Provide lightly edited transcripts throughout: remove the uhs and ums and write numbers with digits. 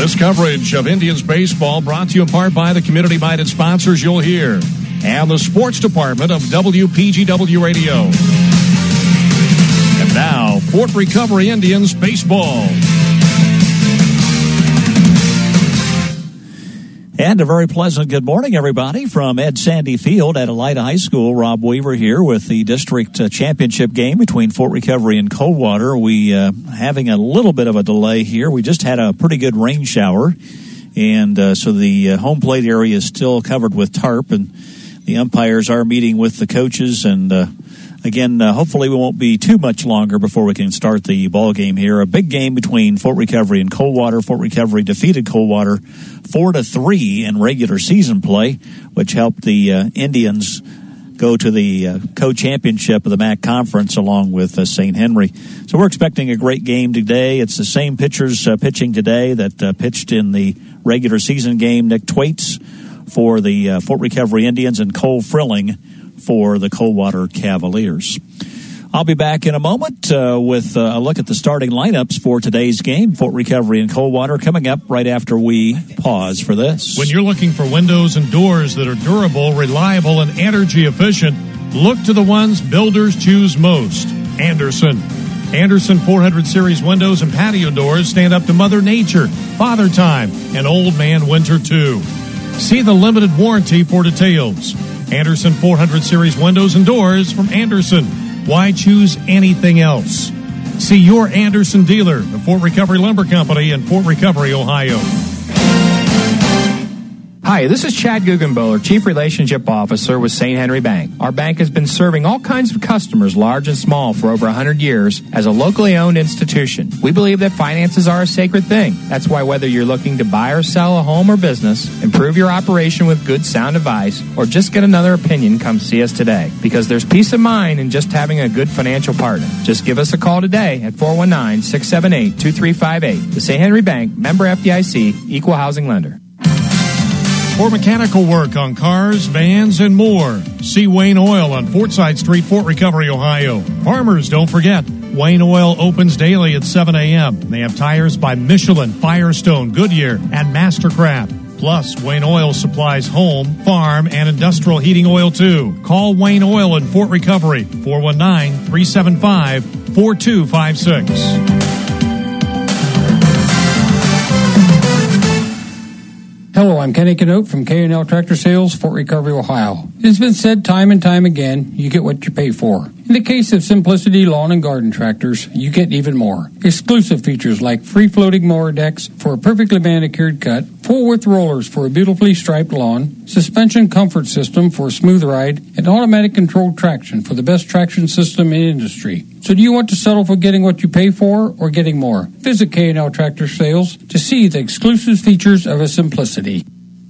This coverage of Indians baseball brought to you in part by the community-minded sponsors you'll hear and the sports department of WPGW Radio. And now, Fort Recovery Indians baseball. And a very pleasant good morning, everybody, from Ed Sandy Field at Elida High School. Rob Weaver here with the district championship game between Fort Recovery and Coldwater. We having a little bit of a delay here. We just had a pretty good rain shower, and so the home plate area is still covered with tarp, and the umpires are meeting with the coaches, and again, hopefully we won't be too much longer before we can start the ball game here. A big game between Fort Recovery and Coldwater. Fort Recovery defeated Coldwater 4-3 in regular season play, which helped the Indians go to the co-championship of the MAC Conference along with St. Henry. So we're expecting a great game today. It's the same pitchers pitching today that pitched in the regular season game. Nick Thwaites for the Fort Recovery Indians and Cole Frilling for the Coldwater Cavaliers. I'll be back in a moment with a look at the starting lineups for today's game, Fort Recovery and Coldwater, coming up right after we pause for this. When you're looking for windows and doors that are durable, reliable, and energy efficient, look to the ones builders choose most. Andersen 400 Series windows and patio doors stand up to Mother Nature, Father Time, and Old Man Winter too. See the limited warranty for details. Andersen 400 Series windows and doors from Andersen. Why choose anything else? See your Andersen dealer, the Fort Recovery Lumber Company in Fort Recovery, Ohio. Hi, this is Chad Guggenbowler, Chief Relationship Officer with St. Henry Bank. Our bank has been serving all kinds of customers, large and small, for over 100 years as a locally owned institution. We believe that finances are a sacred thing. That's why whether you're looking to buy or sell a home or business, improve your operation with good, sound advice, or just get another opinion, come see us today. Because there's peace of mind in just having a good financial partner. Just give us a call today at 419-678-2358. The St. Henry Bank, member FDIC, equal housing lender. For mechanical work on cars, vans, and more, see Wayne Oil on Fortside Street, Fort Recovery, Ohio. Farmers, don't forget, Wayne Oil opens daily at 7 a.m. They have tires by Michelin, Firestone, Goodyear, and Mastercraft. Plus, Wayne Oil supplies home, farm, and industrial heating oil, too. Call Wayne Oil in Fort Recovery, 419-375-4256. Hello, I'm Kenny Canote from K&L Tractor Sales, Fort Recovery, Ohio. It's been said time and time again, you get what you pay for. In the case of Simplicity Lawn and Garden Tractors, you get even more. Exclusive features like free-floating mower decks for a perfectly manicured cut, full-width rollers for a beautifully striped lawn, suspension comfort system for a smooth ride, and automatic controlled traction for the best traction system in industry. So do you want to settle for getting what you pay for or getting more? Visit K&L Tractor Sales to see the exclusive features of a Simplicity.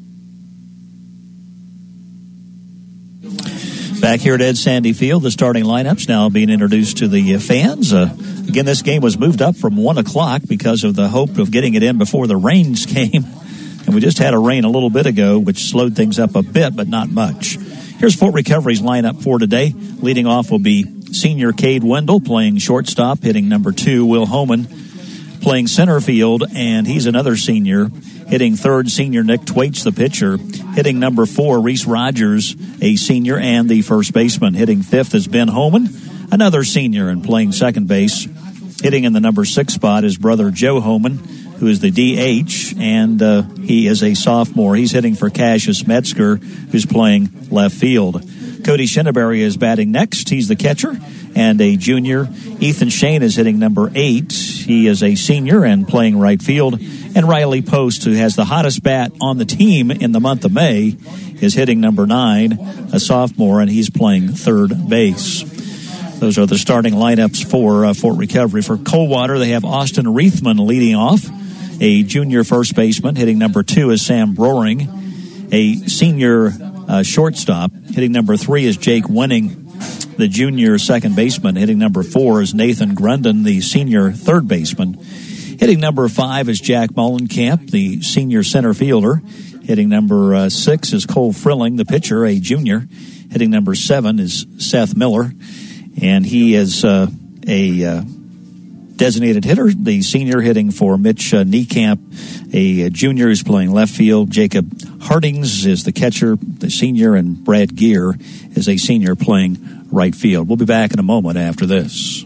Back here at Ed Sandy Field, the starting lineups now being introduced to the fans. Again, this game was moved up from 1 o'clock because of the hope of getting it in before the rains came. And we just had a rain a little bit ago, which slowed things up a bit, but not much. Here's Fort Recovery's lineup for today. Leading off will be senior Cade Wendell playing shortstop, hitting number 2. Will Homan playing center field, and he's another senior. Hitting third, senior Nick Thwaites, the pitcher. Hitting number 4, Reese Rogers, a senior and the first baseman. Hitting fifth is Ben Homan, another senior, and playing second base. Hitting in the number 6 spot is brother Joe Homan, who is the DH, and he is a sophomore. He's hitting for Cassius Metzger, who's playing left field. Cody Shinneberry is batting next. He's the catcher and a junior. Ethan Shane is hitting number 8. He is a senior and playing right field. And Riley Post, who has the hottest bat on the team in the month of May, is hitting number 9, a sophomore, and he's playing third base. Those are the starting lineups for Fort Recovery. For Coldwater, they have Austin Reithman leading off, a junior first baseman. Hitting number 2 is Sam Broering, a senior shortstop. Hitting number 3 is Jake Winning, the junior second baseman. Hitting number 4 is Nathan Grundon, the senior third baseman. Hitting number 5 is Jack Mullenkamp, the senior center fielder. Hitting number 6 is Cole Frilling, the pitcher, a junior. Hitting number 7 is Seth Miller, and he is a designated hitter, the senior hitting for Mitch Niekamp, a junior who's playing left field. Jacob Hardings is the catcher, the senior, and Brad Gear is a senior playing right field. We'll be back in a moment after this.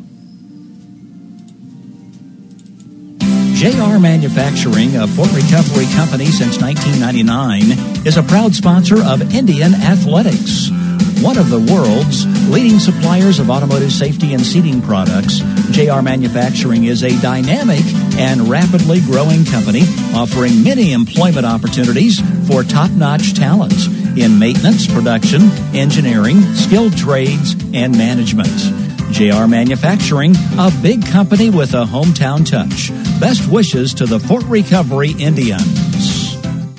JR Manufacturing, a Fort Recovery company since 1999, is a proud sponsor of Indian Athletics. One of the world's leading suppliers of automotive safety and seating products, JR Manufacturing is a dynamic and rapidly growing company offering many employment opportunities for top-notch talent in maintenance, production, engineering, skilled trades, and management. JR Manufacturing, a big company with a hometown touch. Best wishes to the Fort Recovery Indians.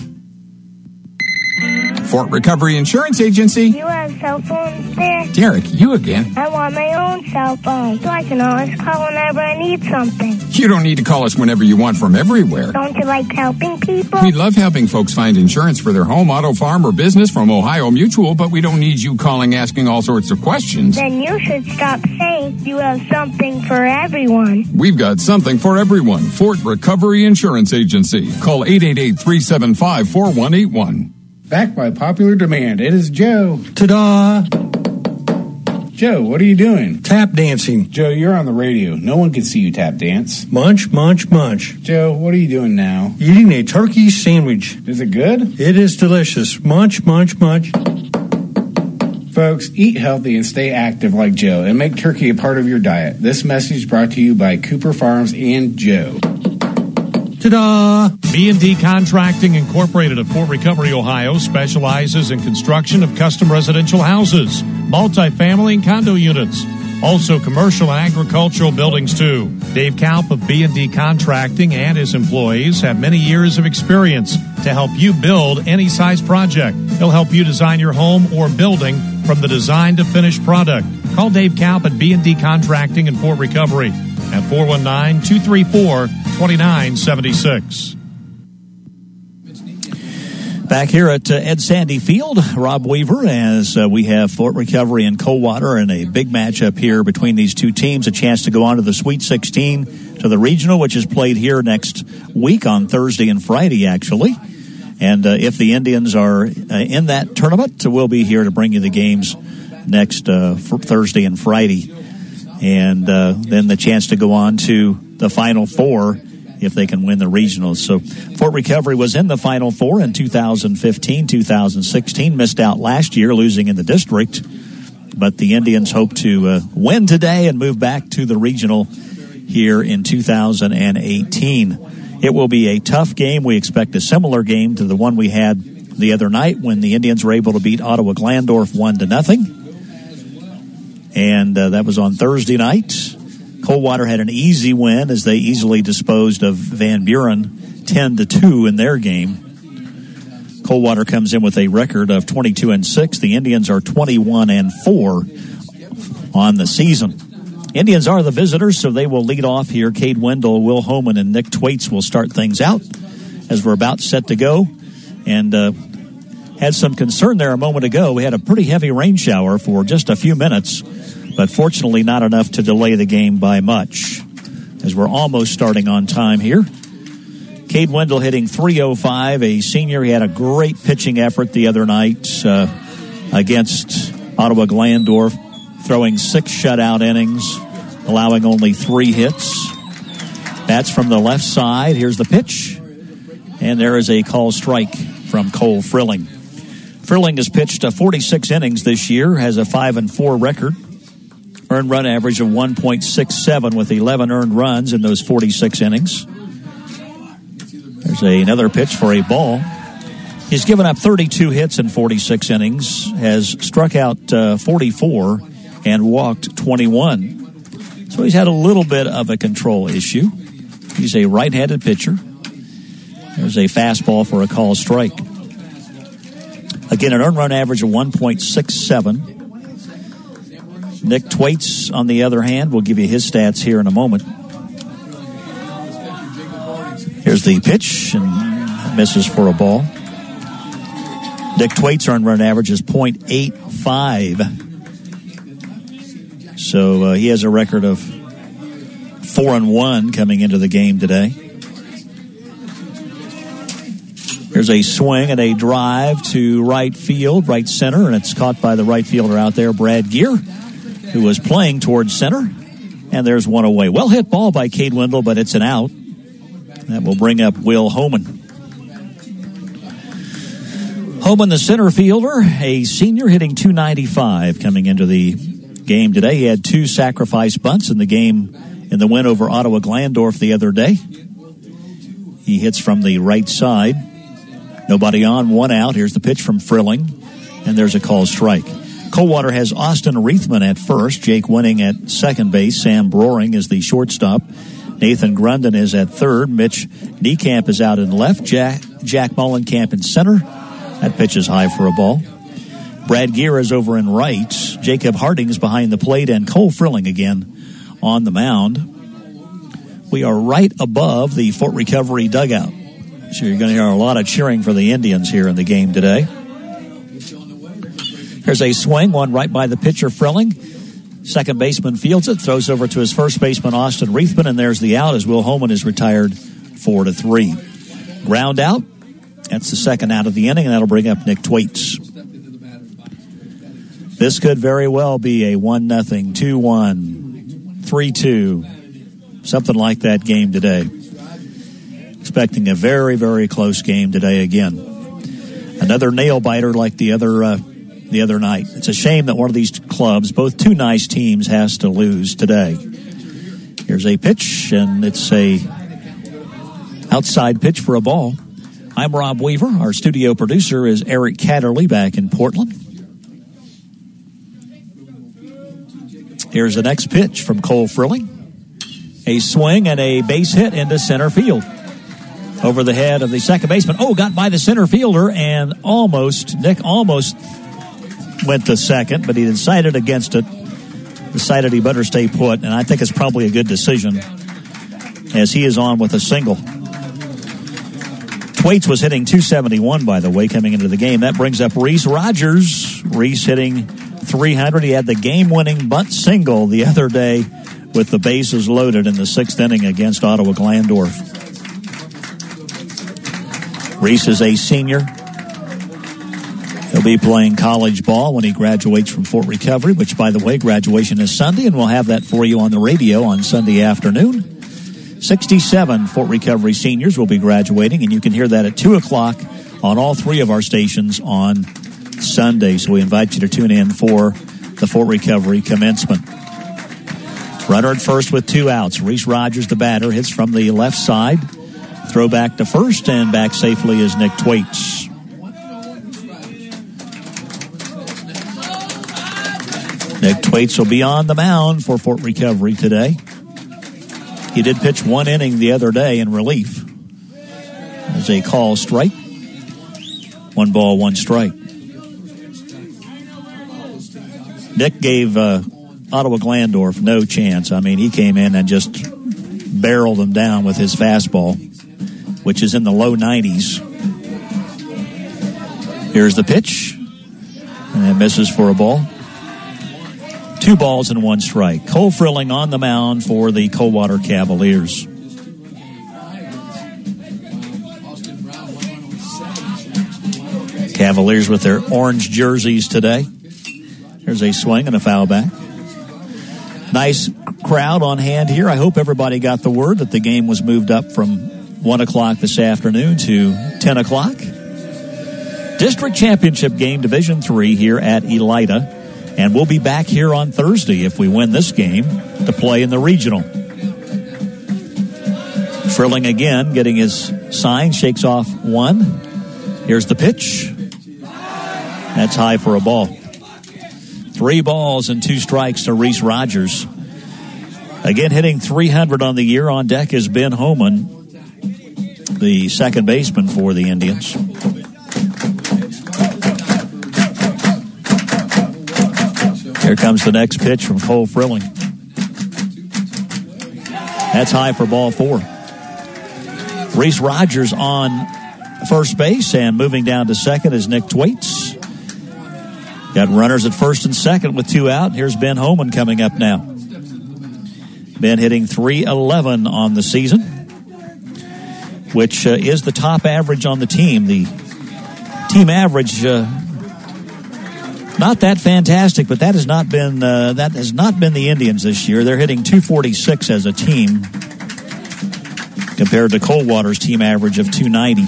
Fort Recovery Insurance Agency. You have cell phones there? Derek, you again. I want my own cell phone so I can always call whenever I need something. You don't need to call us whenever you want from everywhere. Don't you like helping people? We love helping folks find insurance for their home, auto, farm, or business from Ohio Mutual, but we don't need you calling asking all sorts of questions. Then you should stop saying you have something for everyone. We've got something for everyone. Fort Recovery Insurance Agency. Call 888-375-4181. Back by popular demand, it is Joe. Ta-da! Joe, what are you doing? Tap dancing. Joe, you're on the radio. No one can see you tap dance. Munch, munch, munch. Joe, what are you doing now? Eating a turkey sandwich. Is it good? It is delicious. Munch, munch, munch. Folks, eat healthy and stay active like Joe and make turkey a part of your diet. This message brought to you by Cooper Farms and Joe. Ta-da! B&D Contracting Incorporated of Fort Recovery, Ohio, specializes in construction of custom residential houses, multifamily and condo units, also commercial and agricultural buildings too. Dave Kalp of B&D Contracting and his employees have many years of experience to help you build any size project. He'll help you design your home or building from the design to finished product. Call Dave Kalp at B&D Contracting in Fort Recovery at 419-234-2976. Back here at Ed Sandy Field, Rob Weaver, as we have Fort Recovery and Coldwater in a big matchup here between these two teams, a chance to go on to the Sweet 16 to the regional, which is played here next week on Thursday and Friday, actually. And if the Indians are in that tournament, we'll be here to bring you the games next for Thursday and Friday. And then the chance to go on to the Final Four if they can win the regionals. So Fort Recovery was in the Final Four in 2015, 2016, missed out last year, losing in the district. But the Indians hope to win today and move back to the regional here in 2018. It will be a tough game. We expect a similar game to the one we had the other night when the Indians were able to beat Ottawa Glandorf 1-0. And that was on Thursday night. Coldwater had an easy win as they easily disposed of Van Buren 10-2 in their game. Coldwater comes in with a record of 22-6. The Indians are 21-4 on the season. Indians are the visitors, so they will lead off here. Cade Wendell, Will Homan, and Nick Twaits will start things out as we're about set to go. And had some concern there a moment ago. We had a pretty heavy rain shower for just a few minutes, but fortunately not enough to delay the game by much, as we're almost starting on time here. Cade Wendell hitting .305, a senior. He had a great pitching effort the other night against Ottawa Glandorf, throwing 6 shutout innings, allowing only 3 hits. That's from the left side. Here's the pitch, and there is a call strike from Cole Frilling. Frilling has pitched 46 innings this year, has a 5-4 record. Earned run average of 1.67 with 11 earned runs in those 46 innings. There's another pitch for a ball. He's given up 32 hits in 46 innings, has struck out 44 and walked 21. So he's had a little bit of a control issue. He's a right-handed pitcher. There's a fastball for a call strike. Again, an earned run average of 1.67. Nick Twaits, on the other hand, will give you his stats here in a moment. Here's the pitch, and misses for a ball. Nick Twaits' earned run average is .85. So he has a record of 4-1 coming into the game today. There's a swing and a drive to right field, right center, and it's caught by the right fielder out there, Brad Gear, who was playing towards center. And there's one away. Well hit ball by Cade Wendell, but it's an out. That will bring up Will Homan. Homan, the center fielder, a senior, hitting .295 coming into the game today. He had 2 sacrifice bunts in the game in the win over Ottawa Glandorf the other day. He hits from the right side. Nobody on, 1 out. Here's the pitch from Frilling, and there's a called strike. Coldwater has Austin Reithman at first, Jake Winning at second base, Sam Broering is the shortstop, Nathan Grunden is at third, Mitch Niekamp is out in left, Jack Mullenkamp in center. That pitch is high for a ball. Brad Gear is over in right, Jacob Harding's behind the plate, and Cole Frilling again on the mound. We are right above the Fort Recovery dugout. So you're going to hear a lot of cheering for the Indians here in the game today. There's a swing, one right by the pitcher, Frilling. Second baseman fields it, throws over to his first baseman, Austin Reithman, and there's the out as Will Homan is retired 4-3. Ground out. That's the second out of the inning, and that'll bring up Nick Thwaites. This could very well be a 1-0, 2-1, 3-2, something like that game today. Expecting a very, very close game today again. Another nail biter like the other night. It's a shame that one of these clubs, both 2 nice teams, has to lose today. Here's a pitch, and it's a outside pitch for a ball. I'm Rob Weaver. Our studio producer is Eric Catterley back in Portland. Here's the next pitch from Cole Frilling. A swing and a base hit into center field. Over the head of the second baseman. Oh, got by the center fielder, and Nick almost went to second, but he decided against it. Decided he better stay put, and I think it's probably a good decision as he is on with a single. Thwaites was hitting .271, by the way, coming into the game. That brings up Reese Rogers. Reese hitting .300. He had the game-winning bunt single the other day with the bases loaded in the 6th inning against Ottawa Glandorf. Reese is a senior. He'll be playing college ball when he graduates from Fort Recovery, which, by the way, graduation is Sunday, and we'll have that for you on the radio on Sunday afternoon. 67 Fort Recovery seniors will be graduating, and you can hear that at 2 o'clock on all 3 of our stations on Sunday. So we invite you to tune in for the Fort Recovery commencement. Runner at first with 2 outs. Reese Rogers, the batter, hits from the left side. Throw back to first, and back safely is Nick Thwaites. Nick Thwaites will be on the mound for Fort Recovery today. He did pitch 1 inning the other day in relief. There's a call strike. 1 ball, 1 strike. Nick gave Ottawa Glandorf no chance. I mean, he came in and just barreled them down with his fastball, which is in the low 90s. Here's the pitch, and it misses for a ball. 2 balls and 1 strike. Cole Frilling on the mound for the Coldwater Cavaliers. Cavaliers with their orange jerseys today. There's a swing and a foul back. Nice crowd on hand here. I hope everybody got the word that the game was moved up from 1 o'clock this afternoon to 10 o'clock. District Championship game, Division III here at Elida. And we'll be back here on Thursday if we win this game to play in the regional. Frilling again, getting his sign, shakes off 1. Here's the pitch. That's high for a ball. 3 balls and 2 strikes to Reese Rogers. Again, hitting .300 on the year. On deck is Ben Homan, the second baseman for the Indians. Here comes the next pitch from Cole Frilling. That's high for ball 4. Reese Rogers on first base, and moving down to second is Nick Thwaites. Got runners at first and second with 2 out. Here's Ben Homan coming up now. Ben hitting .311 on the season, which is the top average on the team. The team average, not that fantastic, but that has not been the Indians this year. They're hitting .246 as a team compared to Coldwater's team average of .290.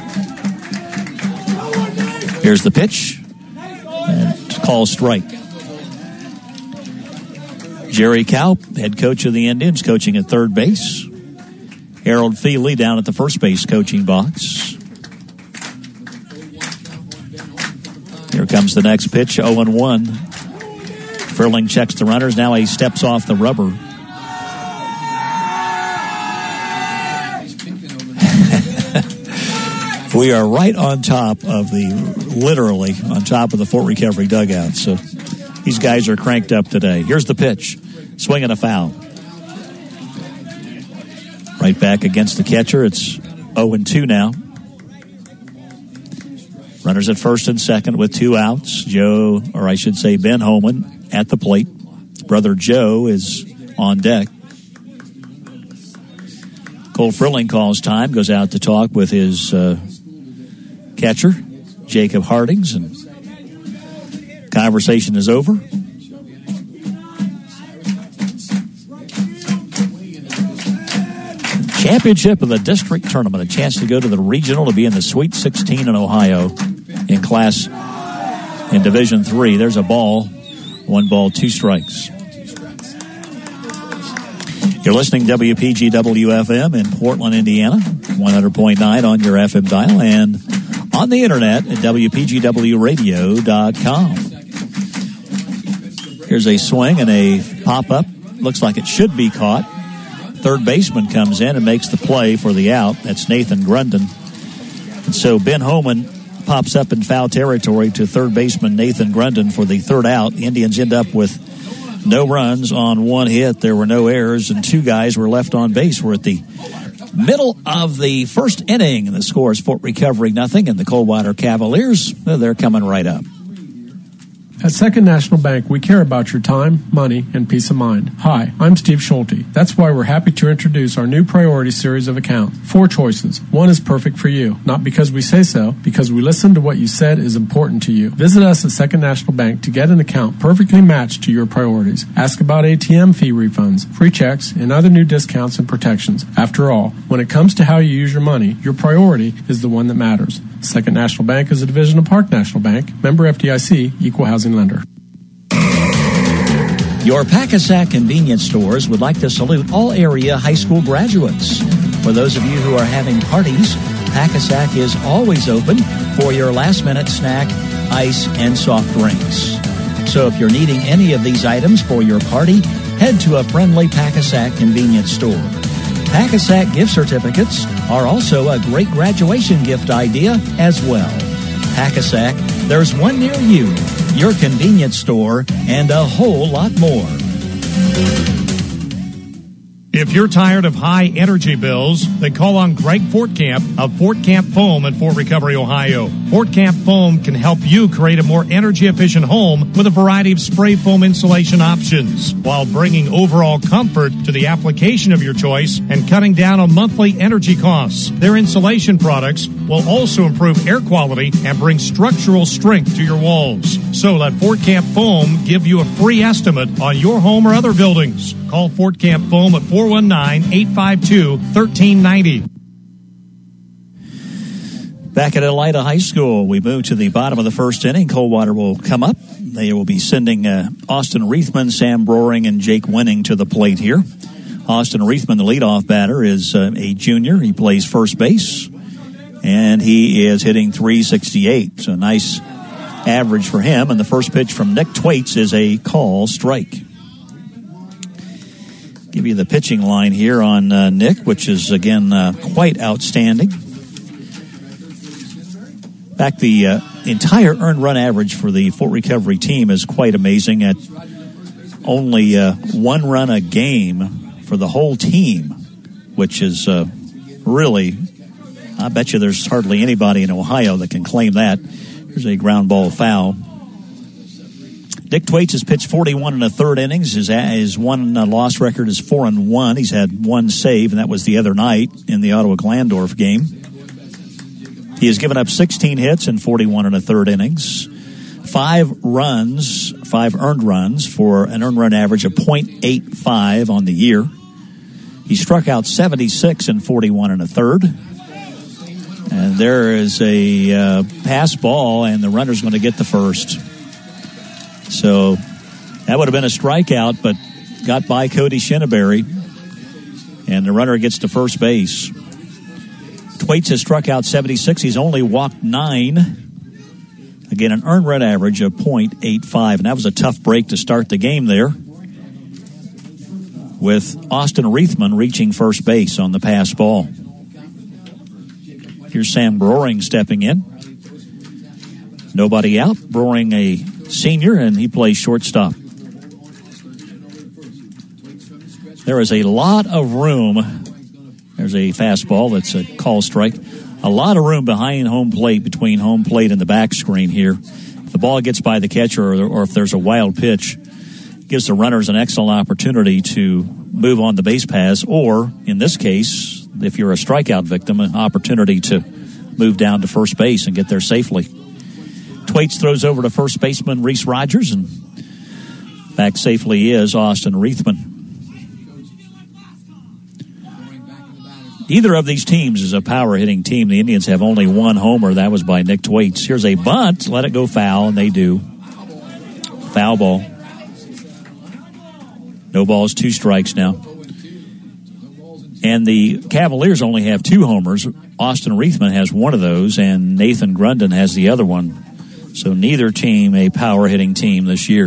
Here's the pitch, and call strike. Jerry Kaup, head coach of the Indians, coaching at third base. Harold Feely down at the first base coaching box. Here comes the next pitch, 0-1. Furling checks the runners. Now he steps off the rubber. We are right on top of literally on top of the Fort Recovery dugout. So these guys are cranked up today. Here's the pitch. Swing and a foul. Right back against the catcher. It's 0-2 now. Runners at first and second with 2 outs. Ben Holman at the plate. Brother Joe is on deck. Cole Furling calls time, goes out to talk with his catcher, Jacob Hardings, and conversation is over. Championship of the district tournament, a chance to go to the regional to be in the Sweet 16 in Ohio in Division III. There's a ball, 1 ball, 2 strikes. You're listening to WPGW-FM in Portland, Indiana, 100.9 on your FM dial and on the internet at WPGWradio.com. Here's a swing and a pop-up. Looks like it should be caught. Third baseman comes in and makes the play for the out. That's Nathan Grundon. And so Ben Holman pops up in foul territory to third baseman Nathan Grundon for the third out. The Indians end up with no runs on 1 hit. There were no errors, and 2 guys were left on base. We're at the middle of the first inning, and the score is Fort Recovery 0, and the Coldwater Cavaliers, they're coming right up. At Second National Bank, we care about your time, money, and peace of mind. Hi, I'm Steve Schulte. That's why we're happy to introduce our new Priority Series of accounts. 4 choices. One is perfect for you. Not because we say so, because we listen to what you said is important to you. Visit us at Second National Bank to get an account perfectly matched to your priorities. Ask about ATM fee refunds, free checks, and other new discounts and protections. After all, when it comes to how you use your money, your priority is the one that matters. Second National Bank is a division of Park National Bank, member FDIC, equal housing lender. Your Packasack convenience stores would like to salute all area high school graduates. For those of you who are having parties, Packasack is always open for your last-minute snack, ice, and soft drinks. So if you're needing any of these items for your party, head to a friendly Packasack convenience store. Packasack gift certificates are also a great graduation gift idea as well. Packasack, there's one near you, your convenience store, and a whole lot more. If you're tired of high energy bills, then call on Greg Fortcamp of Fortcamp Foam in Fort Recovery, Ohio. Fortcamp Foam can help you create a more energy-efficient home with a variety of spray foam insulation options, while bringing overall comfort to the application of your choice and cutting down on monthly energy costs. Their insulation products will also improve air quality and bring structural strength to your walls. So let Fortcamp Foam give you a free estimate on your home or other buildings. Call Fortcamp Foam at 419-852-1390. Back at Elida High School, we move to the bottom of the first inning. Coldwater will come up. They will be sending Austin Reithman, Sam Broering, and Jake Winning to the plate here. Austin Reithman, the leadoff batter, is a junior. He plays first base, and he is hitting .368. So nice average for him. And the first pitch from Nick Twaits is a call strike. Give you the pitching line here on Nick, which is, again, quite outstanding. In fact, the entire earned run average for the Fort Recovery team is quite amazing at only 1 run a game for the whole team, which is really, I bet you there's hardly anybody in Ohio that can claim that. Here's a ground ball foul. Dick Thwaites has pitched 41 1/3 innings. His one loss record is 4-1. He's had one save, and that was the other night in the Ottawa-Glandorf game. He has given up 16 hits in 41 1/3 innings. 5 earned runs for an earned run average of .85 on the year. He struck out 76 in 41 1/3. And there is a pass ball, and the runner's going to get the first. So that would have been a strikeout, but got by Cody Shinneberry, and the runner gets to first base. Thwaites has struck out 76. He's only walked 9. Again, an earned run average of .85, and that was a tough break to start the game there, with Austin Reithman reaching first base on the pass ball. Here's Sam Broering stepping in. Nobody out. Broering, a senior, and he plays shortstop. There is a lot of room. There's a fastball that's a call strike. A lot of room behind home plate, between home plate and the back screen here. If the ball gets by the catcher, or if there's a wild pitch, it gives the runners an excellent opportunity to move on the base paths, or, in this case, if you're a strikeout victim, an opportunity to move down to first base and get there safely. Thwaites throws over to first baseman Reese Rogers, and back safely is Austin Reithman. Either of these teams is a power-hitting team. The Indians have only one homer. That was by Nick Thwaites. Here's a bunt. Let it go foul, and they do. Foul ball. No balls, 2 strikes now. And the Cavaliers only have 2 homers. Austin Reithman has one of those, and Nathan Grundon has the other one. So neither team a power-hitting team this year.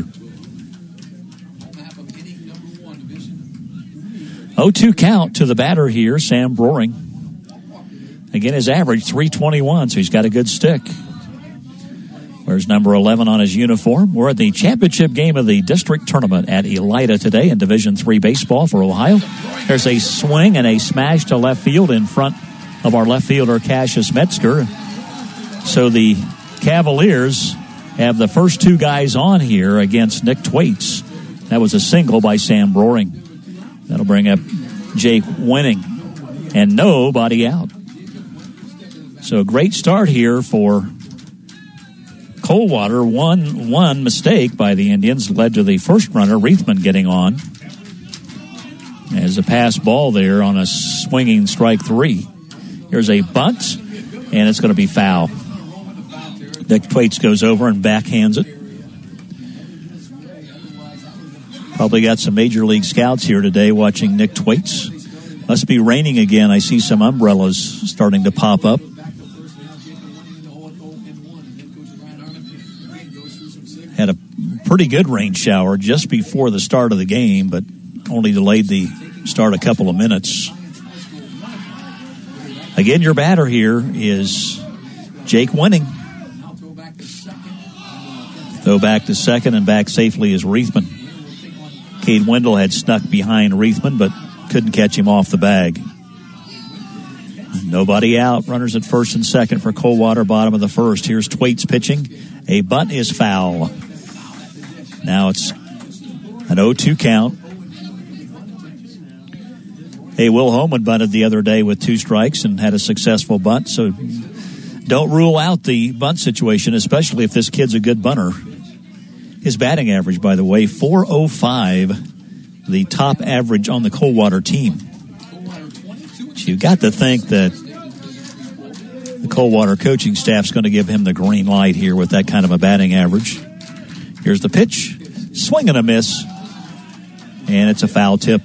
0-2 count to the batter here, Sam Broering. Again, his average, .321, so he's got a good stick. Wears number 11 on his uniform. We're at the championship game of the district tournament at Elida today in Division III baseball for Ohio. There's a swing and a smash to left field in front of our left fielder, Cassius Metzger. So the Cavaliers have the first 2 guys on here against Nick Thwaites. That was a single by Sam Broering. That'll bring up Jake Winning. And nobody out. So a great start here for Coldwater. One mistake by the Indians led to the first runner, Reithman, getting on. As a pass ball there on a swinging strike 3. Here's a bunt, and it's going to be foul. Nick Thwaites goes over and backhands it. Probably got some major league scouts here today watching Nick Thwaites. Must be raining again. I see some umbrellas starting to pop up. Had a pretty good rain shower just before the start of the game, but only delayed the start a couple of minutes. Again, your batter here is Jake Winning. Throw back to second, and back safely is Reithman. Cade Wendell had snuck behind Reithman, but couldn't catch him off the bag. Nobody out. Runners at first and second for Coldwater, bottom of the first. Here's Thwaites pitching. A bunt is foul. Now it's an 0-2 count. Hey, Will Holman bunted the other day with 2 strikes and had a successful bunt, so don't rule out the bunt situation, especially if this kid's a good bunter. His batting average, by the way, .405, the top average on the Coldwater team. But you've got to think that the Coldwater coaching staff's going to give him the green light here with that kind of a batting average. Here's the pitch. Swing and a miss. And it's a foul tip.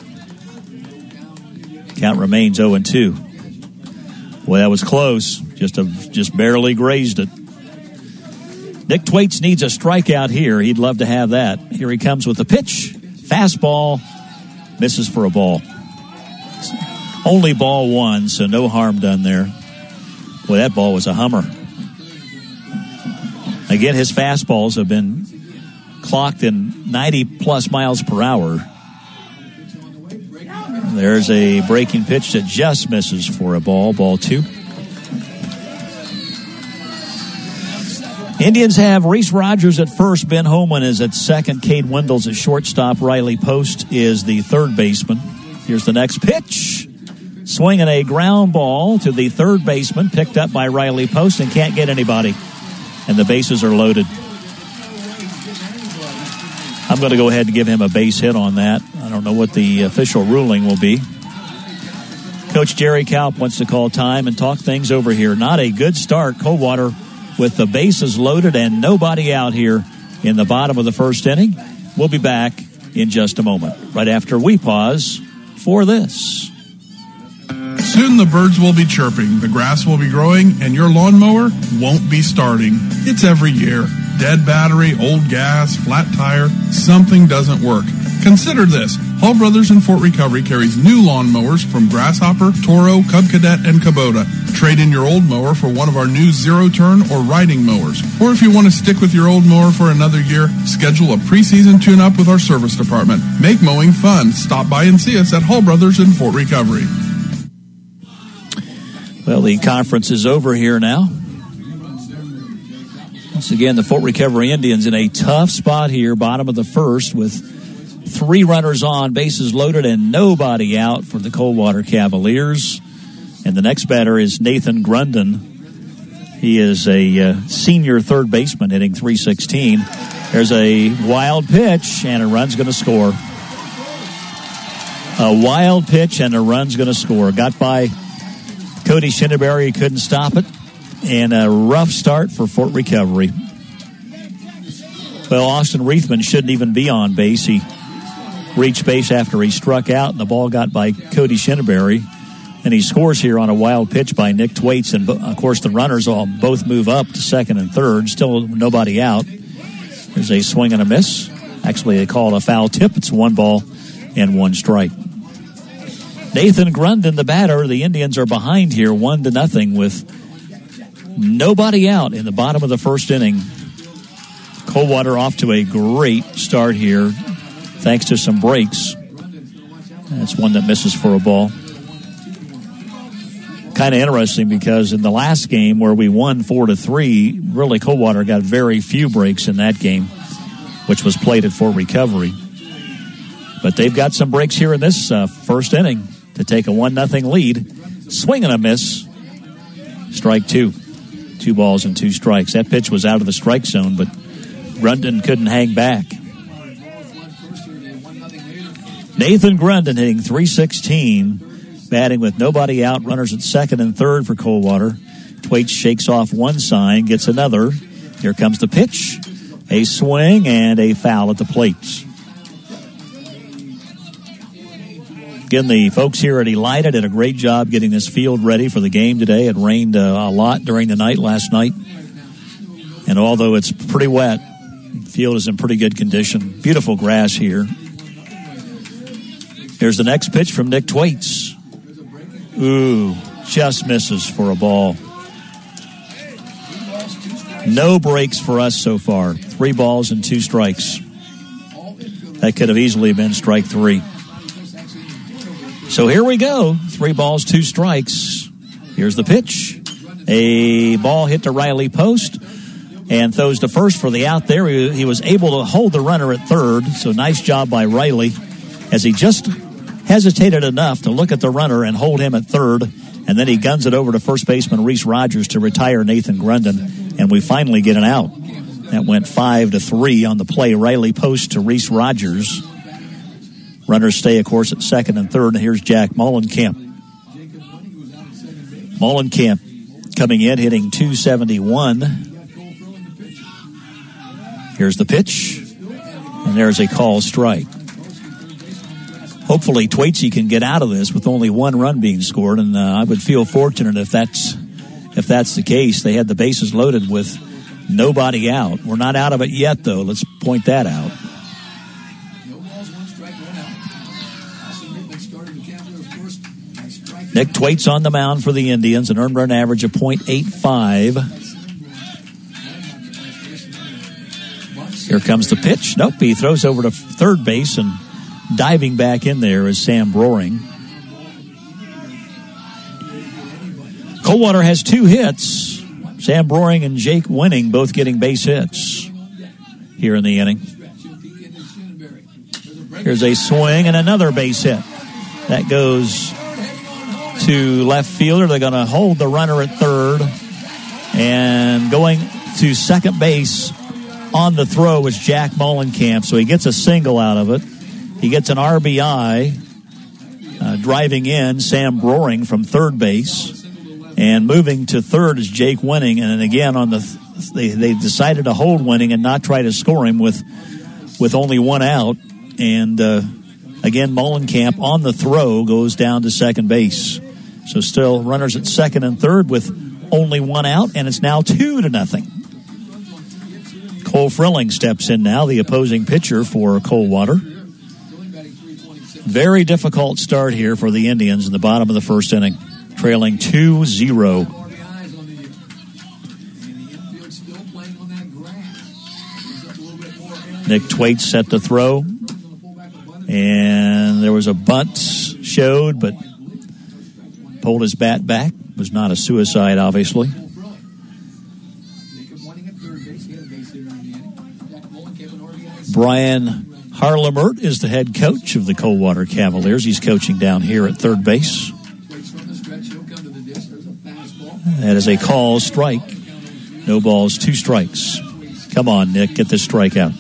Count remains 0-2. Boy, that was close. Just barely grazed it. Nick Thwaites needs a strikeout here. He'd love to have that. Here he comes with the pitch. Fastball. Misses for a ball. Only ball 1, so no harm done there. Boy, that ball was a hummer. Again, his fastballs have been clocked in 90-plus miles per hour. There's a breaking pitch that just misses for a ball. Ball 2. Indians have Reese Rogers at first. Ben Holman is at second. Cade Wendell's at shortstop. Riley Post is the third baseman. Here's the next pitch. Swinging a ground ball to the third baseman, picked up by Riley Post and can't get anybody. And the bases are loaded. I'm going to go ahead and give him a base hit on that. I don't know what the official ruling will be. Coach Jerry Kaup wants to call time and talk things over here. Not a good start. Coldwater with the bases loaded and nobody out here in the bottom of the first inning. We'll be back in just a moment, right after we pause for this. Soon the birds will be chirping, the grass will be growing, and your lawnmower won't be starting. It's every year. Dead battery, old gas, flat tire, something doesn't work. Consider this. Hall Brothers in Fort Recovery carries new lawnmowers from Grasshopper, Toro, Cub Cadet, and Kubota. Trade in your old mower for one of our new zero-turn or riding mowers. Or if you want to stick with your old mower for another year, schedule a preseason tune-up with our service department. Make mowing fun. Stop by and see us at Hall Brothers in Fort Recovery. Well, the conference is over here now. Once again, the Fort Recovery Indians in a tough spot here, bottom of the first, with 3 runners on, bases loaded, and nobody out for the Coldwater Cavaliers. And the next batter is Nathan Grunden. He is a senior third baseman hitting .316. There's a wild pitch, and a run's going to score. A wild pitch, and a run's going to score. Got by Cody Shinneberry, he couldn't stop it. And a rough start for Fort Recovery. Well, Austin Reithman shouldn't even be on base. He reached base after he struck out, and the ball got by Cody Shinneberry. And he scores here on a wild pitch by Nick Thwaites. And, of course, the runners all both move up to second and third. Still nobody out. There's a swing and a miss. Actually, they call it a foul tip. It's 1 ball and 1 strike. Nathan Grunden, the batter. The Indians are behind here 1-0 with nobody out in the bottom of the first inning. Coldwater off to a great start here, thanks to some breaks. That's one that misses for a ball. Kind of interesting because in the last game where we won 4-3, really Coldwater got very few breaks in that game, which was played at Fort Recovery. But they've got some breaks here in this first inning to take a 1-0 lead. Swing and a miss. Strike 2. 2 balls and 2 strikes. That pitch was out of the strike zone, but Grunden couldn't hang back. Nathan Grunden hitting .316, batting with nobody out, runners at second and third for Coldwater. Thwaites shakes off one sign, gets another. Here comes the pitch, a swing, and a foul at the plate. Again, the folks here at Elida did a great job getting this field ready for the game today. It rained a lot during the night last night. And although it's pretty wet, the field is in pretty good condition. Beautiful grass here. Here's the next pitch from Nick Thwaites. Ooh, just misses for a ball. No breaks for us so far. 3 balls and 2 strikes. That could have easily been strike 3. So here we go. 3 balls, 2 strikes. Here's the pitch. A ball hit to Riley Post and throws to first for the out there. He was able to hold the runner at third, so nice job by Riley as he just hesitated enough to look at the runner and hold him at third, and then he guns it over to first baseman Reese Rogers to retire Nathan Grunden, and we finally get an out. That went 5-3 on the play. Riley Post to Reese Rogers. Runners stay, of course, at second and third. And here's Jack Mullenkamp. Mullenkamp coming in, hitting .271. Here's the pitch. And there's a call strike. Hopefully, Thwaites can get out of this with only 1 run being scored. And I would feel fortunate if that's the case. They had the bases loaded with nobody out. We're not out of it yet, though. Let's point that out. Nick Thwaites on the mound for the Indians, an earned run average of .85. Here comes the pitch. Nope, he throws over to third base, and diving back in there is Sam Broering. Coldwater has 2 hits. Sam Broering and Jake Winning both getting base hits here in the inning. Here's a swing and another base hit. That goes to left fielder. They're going to hold the runner at third. And going to second base on the throw was Jack Mullenkamp. So he gets a single out of it. He gets an RBI. Driving in, Sam Broering from third base. And moving to third is Jake Winning. And again, they decided to hold Winning and not try to score him with only one out. And again, Mullenkamp on the throw goes down to second base. So still runners at second and third with only one out, and it's now 2-0. Cole Frilling steps in now, the opposing pitcher for Coldwater. Very difficult start here for the Indians in the bottom of the first inning, trailing 2-0. Nick Thwaites set the throw, and there was a bunt showed, but pulled his bat back. Was not a suicide, obviously. Brian Harlemert is the head coach of the Coldwater Cavaliers. He's coaching down here at third base. That is a call strike. No balls, 2 strikes. Come on, Nick, get this strikeout.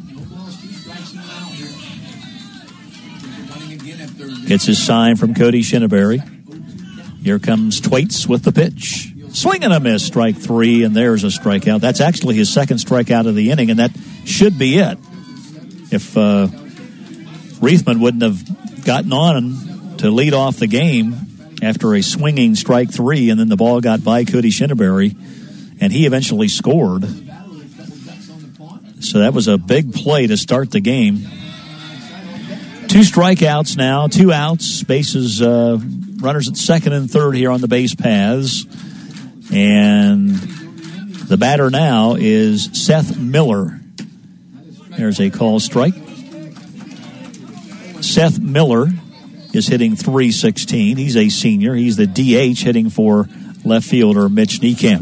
Gets his sign from Cody Shinneberry. Here comes Thwaites with the pitch. Swing and a miss, strike 3, and there's a strikeout. That's actually his second strikeout of the inning, and that should be it. If Reithman wouldn't have gotten on to lead off the game after a swinging strike 3, and then the ball got by Cody Shinneberry, and he eventually scored. So that was a big play to start the game. 2 strikeouts now, 2 outs, bases, runners at second and third here on the base paths. And the batter now is Seth Miller. There's a call strike. Seth Miller is hitting .316. He's a senior. He's the DH hitting for left fielder Mitch Niekamp.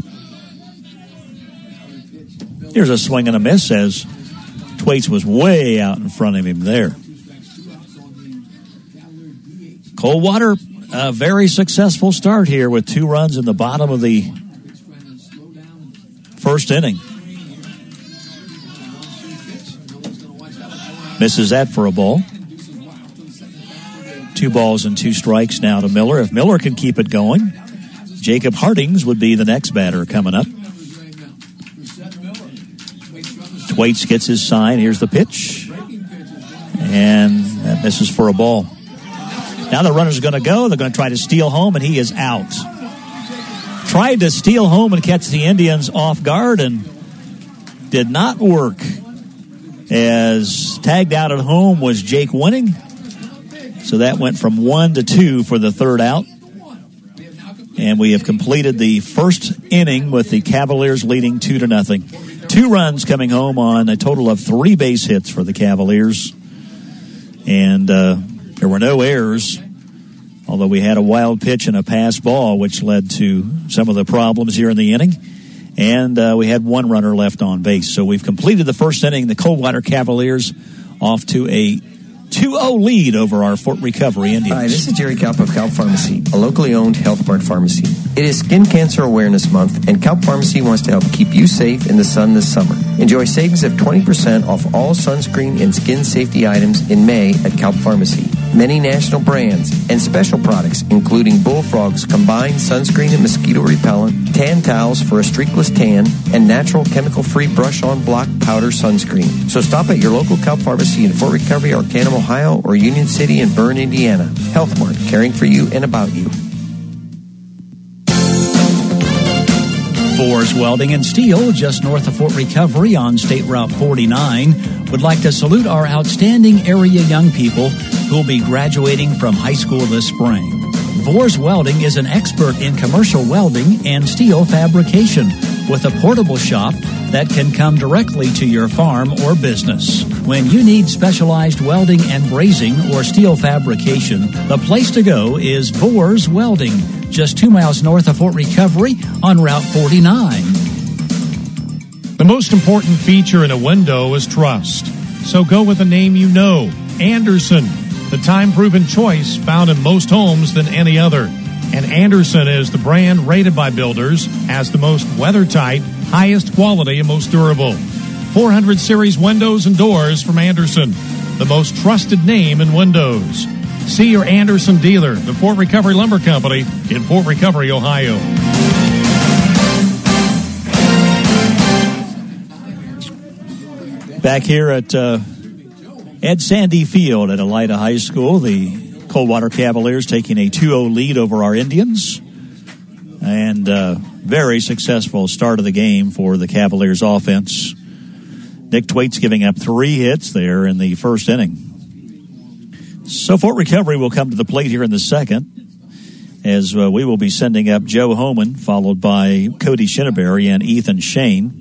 Here's a swing and a miss as Thwaites was way out in front of him there. Coldwater, a very successful start here with 2 runs in the bottom of the first inning. Misses that for a ball. 2 balls and 2 strikes now to Miller. If Miller can keep it going, Jacob Hardings would be the next batter coming up. Thwaites gets his sign. Here's the pitch. And that misses for a ball. Now the runner's going to go. They're going to try to steal home, and he is out. Tried to steal home and catch the Indians off guard and did not work. As tagged out at home was Jake Winning. So that went from 1 to 2 for the third out. And we have completed the first inning with the Cavaliers leading 2-0. 2 runs coming home on a total of 3 base hits for the Cavaliers. And there were no errors, although we had a wild pitch and a pass ball, which led to some of the problems here in the inning. And we had 1 runner left on base. So we've completed the first inning. The Coldwater Cavaliers off to a 2-0 lead over our Fort Recovery Indians. Hi, this is Jerry Kalp of Kalp Pharmacy, a locally owned Health Mart pharmacy. It is Skin Cancer Awareness Month, and Kalp Pharmacy wants to help keep you safe in the sun this summer. Enjoy savings of 20% off all sunscreen and skin safety items in May at Kalp Pharmacy. Many national brands and special products, including Bullfrog's combined sunscreen and mosquito repellent, tan towels for a streakless tan, and natural chemical-free brush-on block powder sunscreen. So stop at your local Kalp Pharmacy in Fort Recovery, Arcanum, Ohio, or Union City and Bern, Indiana. Health Mart, caring for you and about you. Boers Welding and Steel, just north of Fort Recovery on State Route 49, would like to salute our outstanding area young people who will be graduating from high school this spring. Boers Welding is an expert in commercial welding and steel fabrication with a portable shop that can come directly to your farm or business. When you need specialized welding and brazing or steel fabrication, the place to go is Boers Welding, just 2 miles north of Fort Recovery on Route 49. The most important feature in a window is trust. So go with a name you know. Andersen, the time-proven choice found in most homes than any other. And Andersen is the brand rated by builders as the most weather-tight, highest quality, and most durable. 400 series windows and doors from Andersen, the most trusted name in windows. See your Andersen dealer, the Fort Recovery Lumber Company in Fort Recovery, Ohio. Back here at Ed Sandy Field at Elida High School, the Coldwater Cavaliers taking a 2-0 lead over our Indians. And very successful start of the game for the Cavaliers offense. Nick Twait's giving up 3 hits there in the first inning. So Fort Recovery will come to the plate here in the second, as we will be sending up Joe Homan, followed by Cody Shinneberry and Ethan Shane.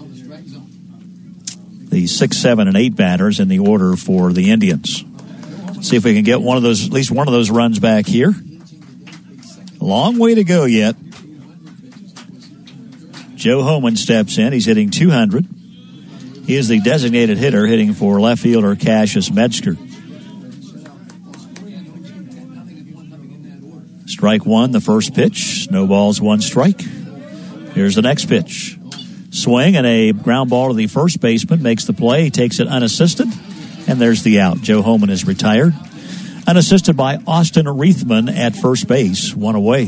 The 6, 7, and 8 batters in the order for the Indians. See if we can get one of those, at least one of those runs back here. Long way to go yet. Joe Homan steps in. He's hitting 200. He is the designated hitter, hitting for left fielder Cassius Metzger. Strike one, the first pitch. No balls, 1 strike. Here's the next pitch. Swing and a ground ball to the first baseman. Makes the play, takes it unassisted. And there's the out. Joe Homan is retired. Unassisted by Austin Reithman at first base. 1 away.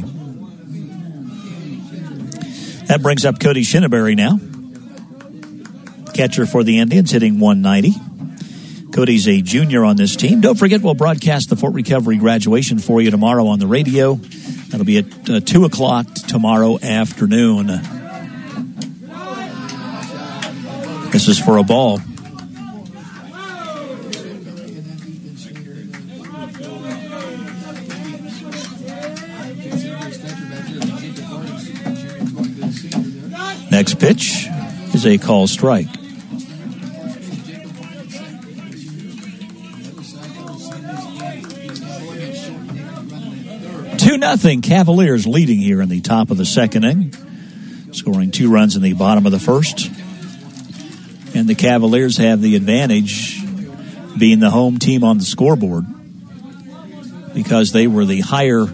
That brings up Cody Shinneberry now. Catcher for the Indians, hitting 190. Cody's a junior on this team. Don't forget, we'll broadcast the Fort Recovery graduation for you tomorrow on the radio. That'll be at 2 o'clock tomorrow afternoon. This is for a ball. Next pitch is a call strike. Nothing. Cavaliers leading here in the top of the second inning, scoring 2 runs in the bottom of the first. And the Cavaliers have the advantage being the home team on the scoreboard because they were the higher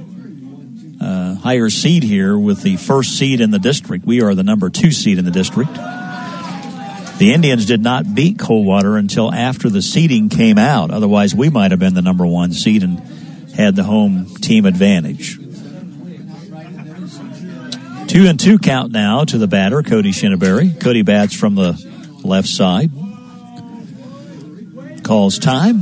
seed here with the first seed in the district. We are the number 2 seed in the district. The Indians did not beat Coldwater until after the seeding came out. Otherwise, we might have been the number 1 seed and had the home team advantage. 2-2 count now to the batter, Cody Shinneberry. Cody bats from the left side. Calls time.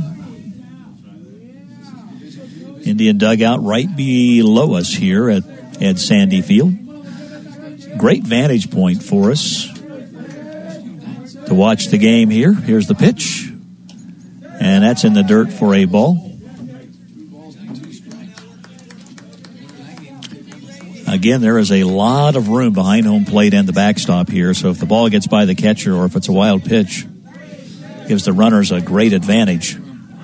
Indian dugout right below us here at Ed Sandy Field. Great vantage point for us to watch the game here. Here's the pitch. And that's in the dirt for a ball. Again, there is a lot of room behind home plate and the backstop here, so if the ball gets by the catcher or if it's a wild pitch, gives the runners a great advantage.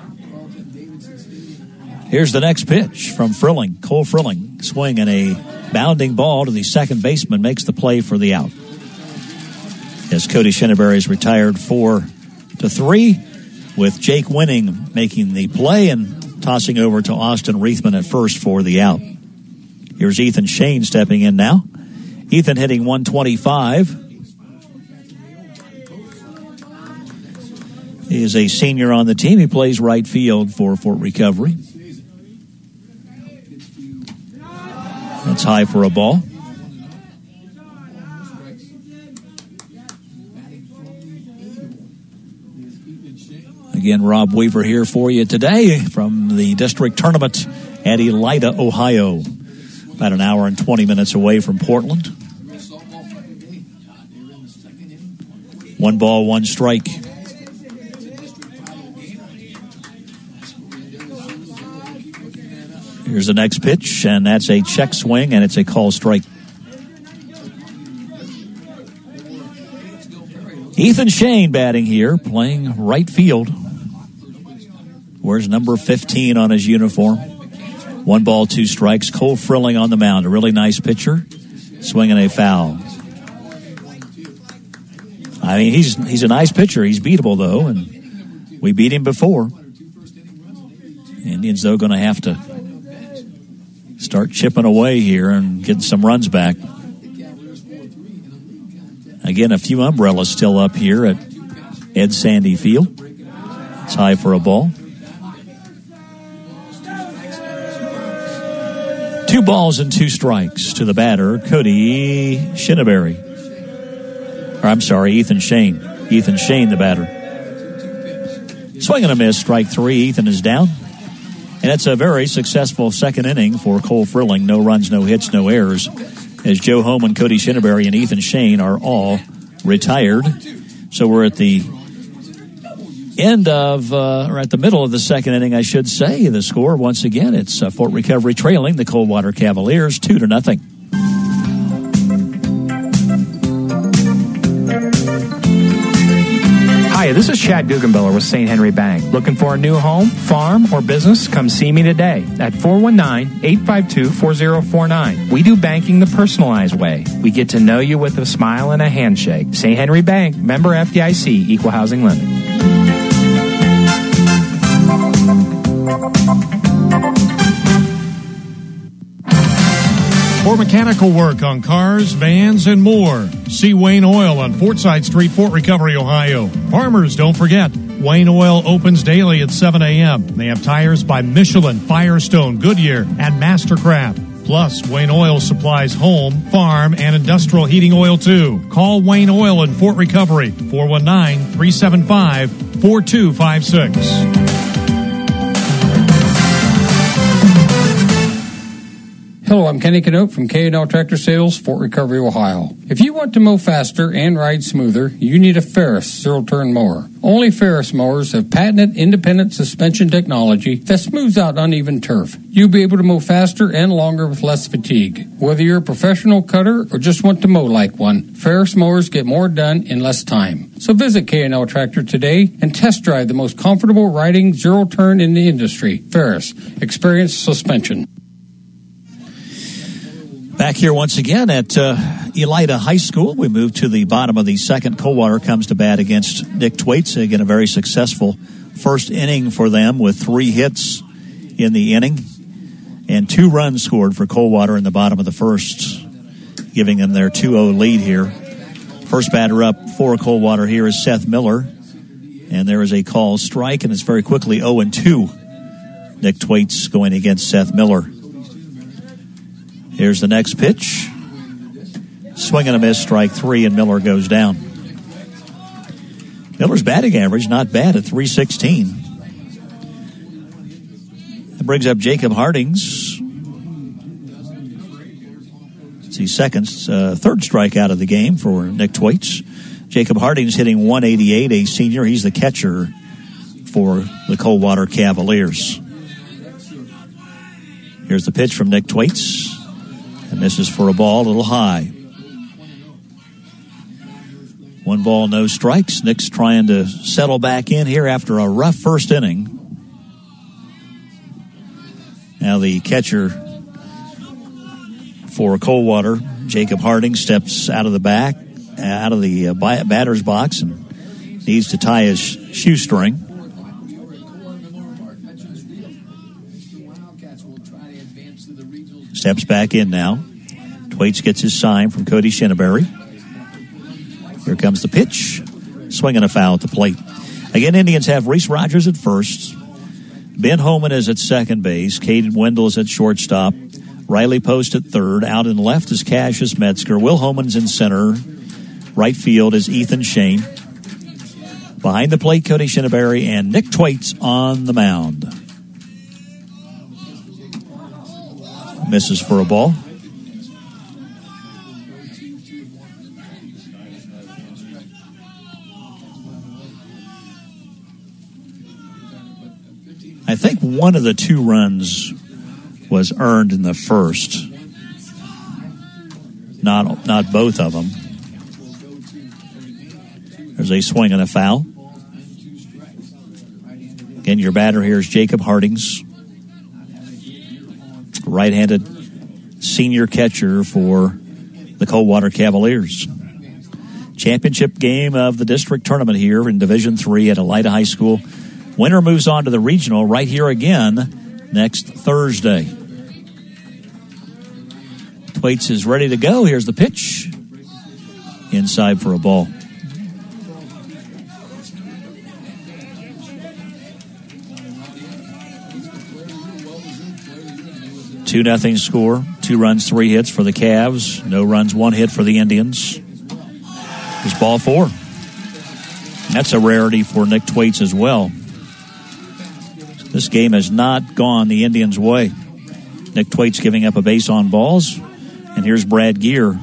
Here's the next pitch from Frilling. Cole Frilling, swing and a bounding ball to the second baseman, makes the play for the out. As Cody Shinneberry is retired 4-3, with Jake Winning making the play and tossing over to Austin Reithman at first for the out. Here's Ethan Shane stepping in now. Ethan hitting 125. He is a senior on the team. He plays right field for Fort Recovery. That's high for a ball. Again, Rob Weaver here for you today from the district tournament at Elida, Ohio. About an hour and 20 minutes away from Portland. 1 ball, 1 strike. Here's the next pitch, and that's a check swing, and it's a call strike. Ethan Shane batting here, playing right field. Wears number 15 on his uniform. 1 ball, 2 strikes. Cole Frilling on the mound, a really nice pitcher, swinging a foul. I mean, he's a nice pitcher. He's beatable, though, and we beat him before. Indians, though, going to have to start chipping away here and getting some runs back. Again, a few umbrellas still up here at Ed Sandy Field. It's high for a ball. 2 balls and 2 strikes to the batter, Cody Shinneberry. Or I'm sorry, Ethan Shane. Ethan Shane, the batter. Swing and a miss, strike 3. Ethan is down. And it's a very successful second inning for Cole Frilling. No runs, no hits, no errors. As Joe Homan, Cody Shinneberry, and Ethan Shane are all retired. So we're at the end of, or at the middle of the second inning, I should say. The score, once again, it's Fort Recovery trailing the Coldwater Cavaliers 2-0. Hi, this is Chad Guggenbiller with St. Henry Bank. Looking for a new home, farm, or business? Come see me today at 419-852-4049. We do banking the personalized way. We get to know you with a smile and a handshake. St. Henry Bank, member FDIC, equal housing lender. For mechanical work on cars, vans, and more, see Wayne Oil on Fortside Street, Fort Recovery, Ohio. Farmers, don't forget, Wayne Oil opens daily at 7 a.m. They have tires by Michelin, Firestone, Goodyear, and Mastercraft. Plus, Wayne Oil supplies home, farm, and industrial heating oil, too. Call Wayne Oil in Fort Recovery, 419-375-4256. Hello, I'm Kenny Canote from K&L Tractor Sales, Fort Recovery, Ohio. If you want to mow faster and ride smoother, you need a Ferris zero-turn mower. Only Ferris mowers have patented independent suspension technology that smooths out uneven turf. You'll be able to mow faster and longer with less fatigue. Whether you're a professional cutter or just want to mow like one, Ferris mowers get more done in less time. So visit K&L Tractor today and test drive the most comfortable riding zero-turn in the industry. Ferris, experience suspension. Back here once again at Elida High School. We move to the bottom of the second. Coldwater comes to bat against Nick Thwaites. Again, a very successful first inning for them with 3 hits in the inning and 2 runs scored for Coldwater in the bottom of the first, giving them their 2-0 lead here. First batter up for Coldwater here is Seth Miller, and there is a call strike, and it's very quickly 0-2. Nick Thwaites going against Seth Miller. Here's the next pitch. Swing and a miss, strike 3, and Miller goes down. Miller's batting average not bad at .316. That brings up Jacob Hardings. It's the third strikeout of the game for Nick Thwaites. Jacob Hardings hitting .188, a senior. He's the catcher for the Coldwater Cavaliers. Here's the pitch from Nick Thwaites. And this is for a ball, a little high. 1 ball, no strikes. Nick's trying to settle back in here after a rough first inning. Now the catcher for Coldwater, Jacob Harding, steps out of the batter's box and needs to tie his shoestring. Steps back in now. Thwaites gets his sign from Cody Shinneberry. Here comes the pitch. Swinging a foul at the plate. Again, Indians have Reese Rogers at first. Ben Homan is at second base. Caden Wendell is at shortstop. Riley Post at third. Out in left is Cassius Metzger. Will Homan's in center. Right field is Ethan Shane. Behind the plate, Cody Shinneberry and Nick Thwaites on the mound. Misses for a ball. I think one of the 2 runs was earned in the first. Not both of them. There's a swing and a foul. Again, your batter here is Jacob Hardings. right-handed senior catcher for the Coldwater Cavaliers. Championship game of the district tournament here in Division III at Elida High School. Winner moves on to the regional right here again next Thursday. Thwaites is ready to go. Here's the pitch. Inside for a ball. Two 2-0 score. 2 runs, 3 hits for the Cavs. No runs, 1 hit for the Indians. It's ball 4. That's a rarity for Nick Thwaites as well. This game has not gone the Indians' way. Nick Thwaites giving up a base on balls. And here's Brad Gear.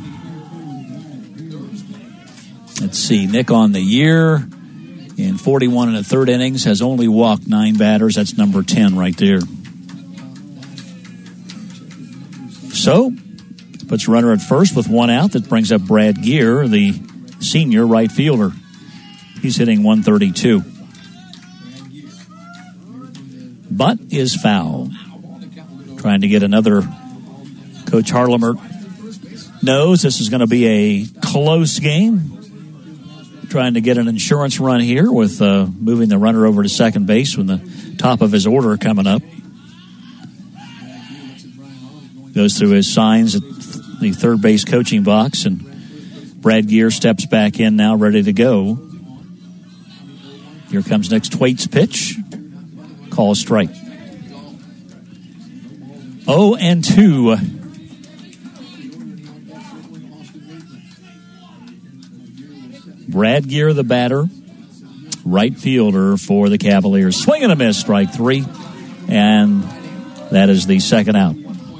Let's see, Nick on the year in 41 1/3 innings has only walked 9 batters. That's number 10 right there. So, puts a runner at first with 1 out. That brings up Brad Gear, the senior right fielder. He's hitting 132. Butt is foul. Trying to get another. Coach Harlemer knows this is going to be a close game. Trying to get an insurance run here with moving the runner over to second base when the top of his order coming up. Goes through his signs at the third base coaching box, and Brad Gear steps back in now, ready to go. Here comes next Thwaites' pitch. Call a strike. 0-2. Brad Gear, the batter, right fielder for the Cavaliers. Swing and a miss, strike 3. And that is the second out.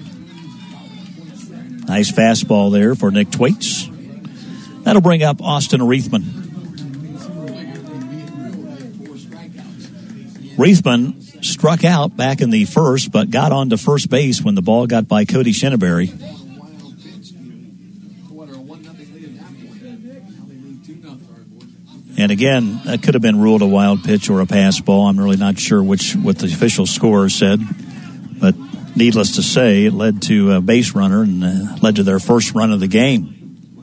Nice fastball there for Nick Thwaites. That'll bring up Austin Reithman. Reithman struck out back in the first, but got on to first base when the ball got by Cody Shinneberry. And again, that could have been ruled a wild pitch or a pass ball. I'm really not sure what the official scorer said. But needless to say, it led to a base runner and led to their first run of the game.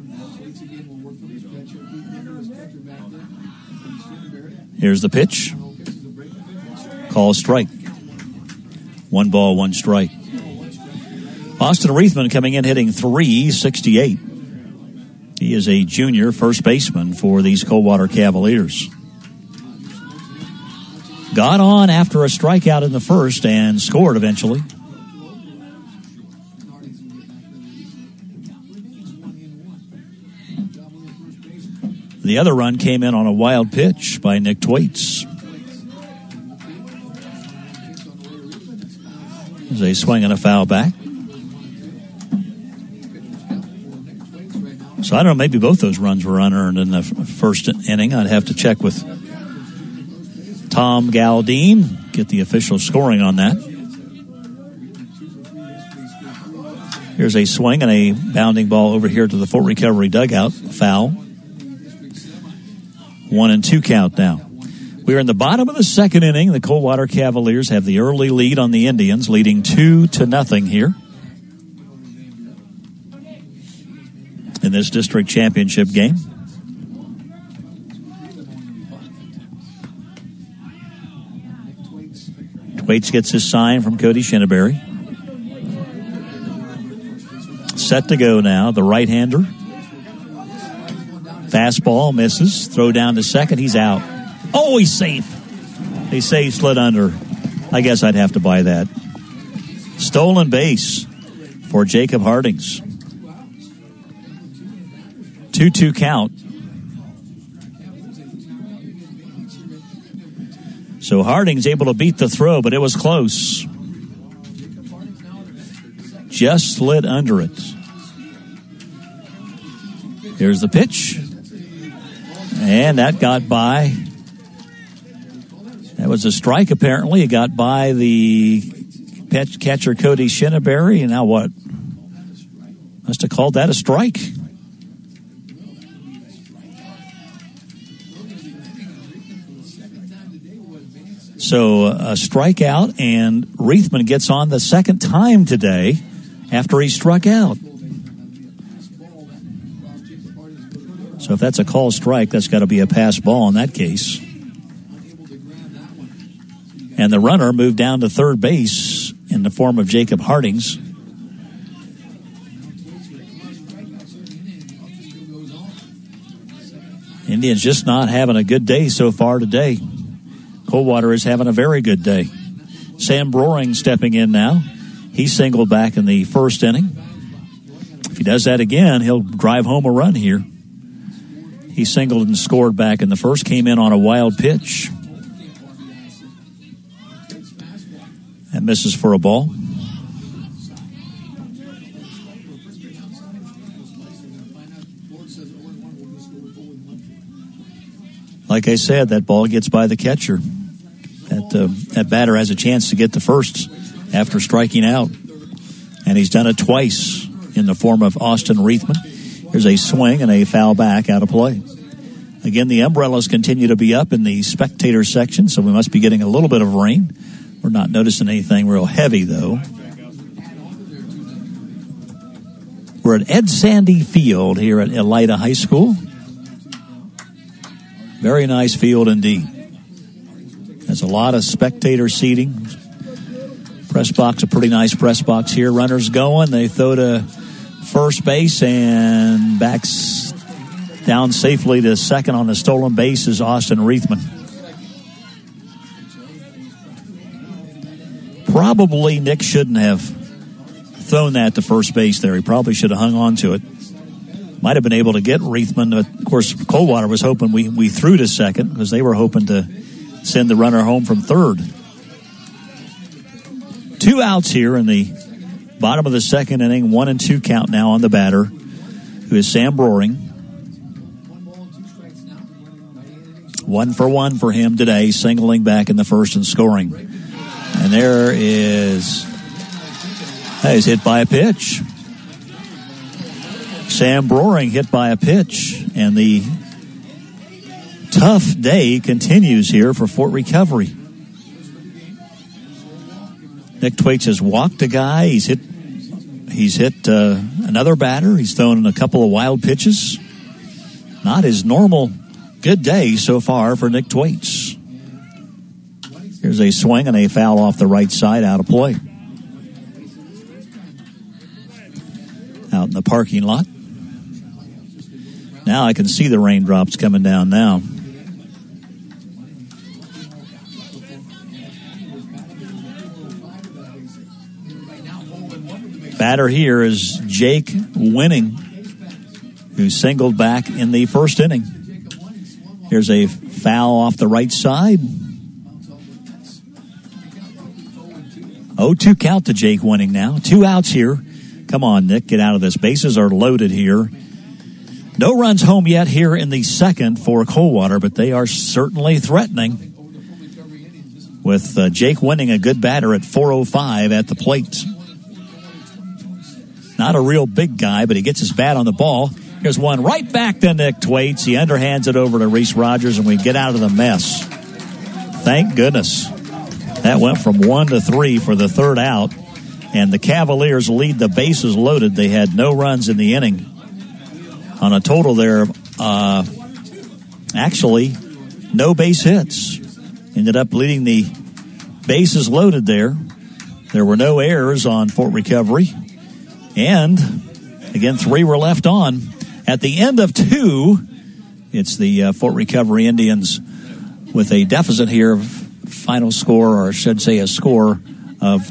Here's the pitch. Call a strike. 1 ball, 1 strike. Austin Reithman coming in hitting .368. He is a junior first baseman for these Coldwater Cavaliers. Got on after a strikeout in the first and scored eventually. The other run came in on a wild pitch by Nick Thwaites. As they swing and a foul back. So I don't know, maybe both those runs were unearned in the first inning. I'd have to check with Tom Galdine, get the official scoring on that. Here's a swing and a bounding ball over here to the Fort Recovery dugout. Foul. 1-2 count now. We're in the bottom of the second inning. The Coldwater Cavaliers have the early lead on the Indians, leading 2-0 here in this district championship game. Thwaites gets his sign from Cody Shinneberry. Set to go now, the right-hander. Fastball misses. Throw down to second. He's out. Oh, he's safe. They say he slid under. I guess I'd have to buy that. Stolen base for Jacob Hardings. 2-2 count. So Harding's able to beat the throw, but it was close. Just slid under it. Here's the pitch. And that got by. That was a strike, apparently. It got by the catcher, Cody Shinneberry. And now what? Must have called that a strike. So a strikeout, and Reithman gets on the second time today after he struck out. So if that's a called strike, that's got to be a pass ball in that case. And the runner moved down to third base in the form of Jacob Hardings. Indians just not having a good day so far today. Coldwater is having a very good day. Sam Broering stepping in now. He singled back in the first inning. If he does that again, he'll drive home a run here. He singled and scored back in the first, came in on a wild pitch. And misses for a ball. Like I said, that ball gets by the catcher. That batter has a chance to get the first after striking out. And he's done it twice in the form of Austin Reithman. Here's a swing and a foul back out of play. Again, the umbrellas continue to be up in the spectator section, so we must be getting a little bit of rain. We're not noticing anything real heavy, though. We're at Ed Sandy Field here at Elida High School. Very nice field indeed. There's a lot of spectator seating. Press box, a pretty nice press box here. Runners going. They throw to first base and backs down safely to second on the stolen base is Austin Reithman. Probably Nick shouldn't have thrown that to first base there. He probably should have hung on to it. Might have been able to get Reithman. Of course, Coldwater was hoping we threw to second because they were hoping to send the runner home from third. 2 outs here in the bottom of the second inning. 1-2 count now on the batter, who is Sam Broering. 1 for 1 for him today, singling back in the first and scoring. And there is... he's hit by a pitch. Sam Broering hit by a pitch, and the tough day continues here for Fort Recovery. Nick Thwaites has walked a guy. He's hit another batter. He's thrown a couple of wild pitches. Not his normal good day so far for Nick Thwaites. Here's a swing and a foul off the right side, out of play. Out in the parking lot. Now I can see the raindrops coming down now. Batter here is Jake Winning, who singled back in the first inning. Here's a foul off the right side. 0-2 count to Jake Winning now. 2 outs here. Come on, Nick, get out of this. Bases are loaded here. No runs home yet here in the second for Coldwater, but they are certainly threatening. With Jake Winning, a good batter at 405 at the plate. Not a real big guy, but he gets his bat on the ball. Here's one right back to Nick Thwaites. He underhands it over to Reese Rogers, and we get out of the mess. Thank goodness. That went from 1 to 3 for the third out, and the Cavaliers lead the bases loaded. They had no runs in the inning. On a total there, actually, no base hits. Ended up leading the bases loaded there. There were no errors on Fort Recovery. And, again, 3 were left on. At the end of 2, it's the Fort Recovery Indians with a deficit here, final score, or I should say a score of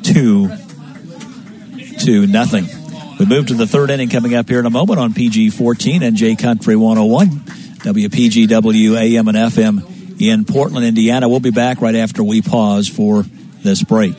2-0. We move to the third inning coming up here in a moment on PG-14 and J Country 101, WPGW AM and FM in Portland, Indiana. We'll be back right after we pause for this break.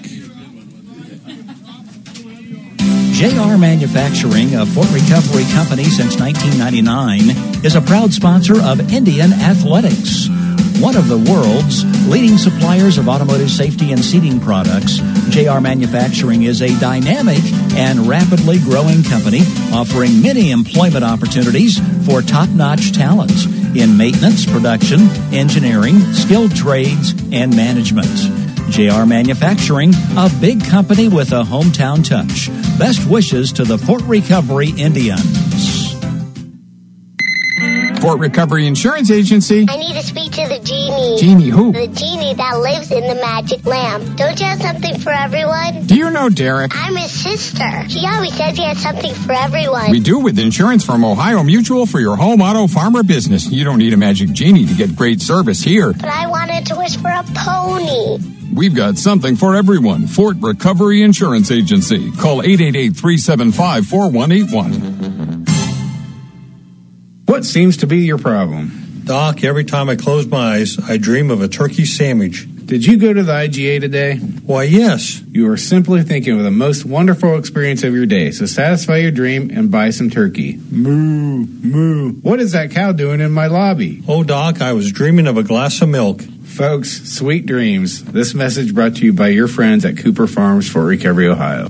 JR Manufacturing, a Fort Recovery company since 1999, is a proud sponsor of Indian Athletics. One of the world's leading suppliers of automotive safety and seating products, JR Manufacturing is a dynamic and rapidly growing company offering many employment opportunities for top-notch talent in maintenance, production, engineering, skilled trades, and management. JR Manufacturing, a big company with a hometown touch. Best wishes to the Fort Recovery Indians. Fort Recovery Insurance Agency. I need to speak to the genie. Genie who? The genie that lives in the magic lamp. Don't you have something for everyone? Do you know Derek? I'm his sister. She always says he has something for everyone. We do with insurance from Ohio Mutual for your home, auto, farm, or business. You don't need a magic genie to get great service here. But I wanted to wish for a pony. We've got something for everyone. Fort Recovery Insurance Agency. Call 888-375-4181. What seems to be your problem? Doc, every time I close my eyes, I dream of a turkey sandwich. Did you go to the IGA today? Why, yes. You are simply thinking of the most wonderful experience of your day, so satisfy your dream and buy some turkey. Moo, moo. What is that cow doing in my lobby? Oh, Doc, I was dreaming of a glass of milk. Folks, sweet dreams. This message brought to you by your friends at Cooper Farms, Fort Recovery, Ohio.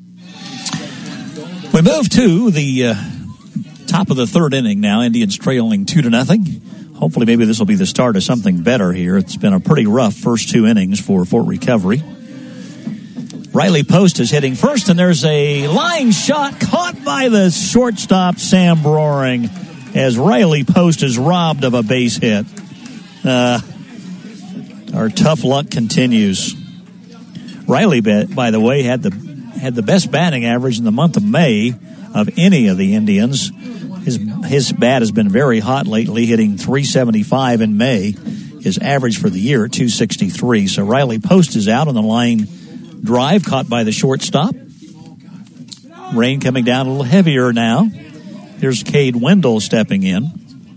We move to the top of the third inning now. Indians trailing 2-0. Hopefully maybe this will be the start of something better here. It's been a pretty rough first two innings for Fort Recovery. Riley Post is hitting first, and there's a line shot caught by the shortstop, Sam Broering, as Riley Post is robbed of a base hit. Our tough luck continues. Riley, by the way, had the best batting average in the month of May of any of the Indians. His bat has been very hot lately, hitting .375 in May. His average for the year at .263. So Riley Post is out on the line drive, caught by the shortstop. Rain coming down a little heavier now. Here's Cade Wendell stepping in.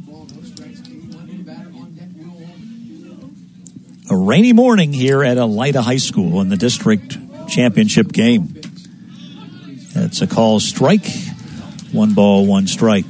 A rainy morning here at Elida High School in the district championship game. It's a call strike. 1 ball, 1 strike.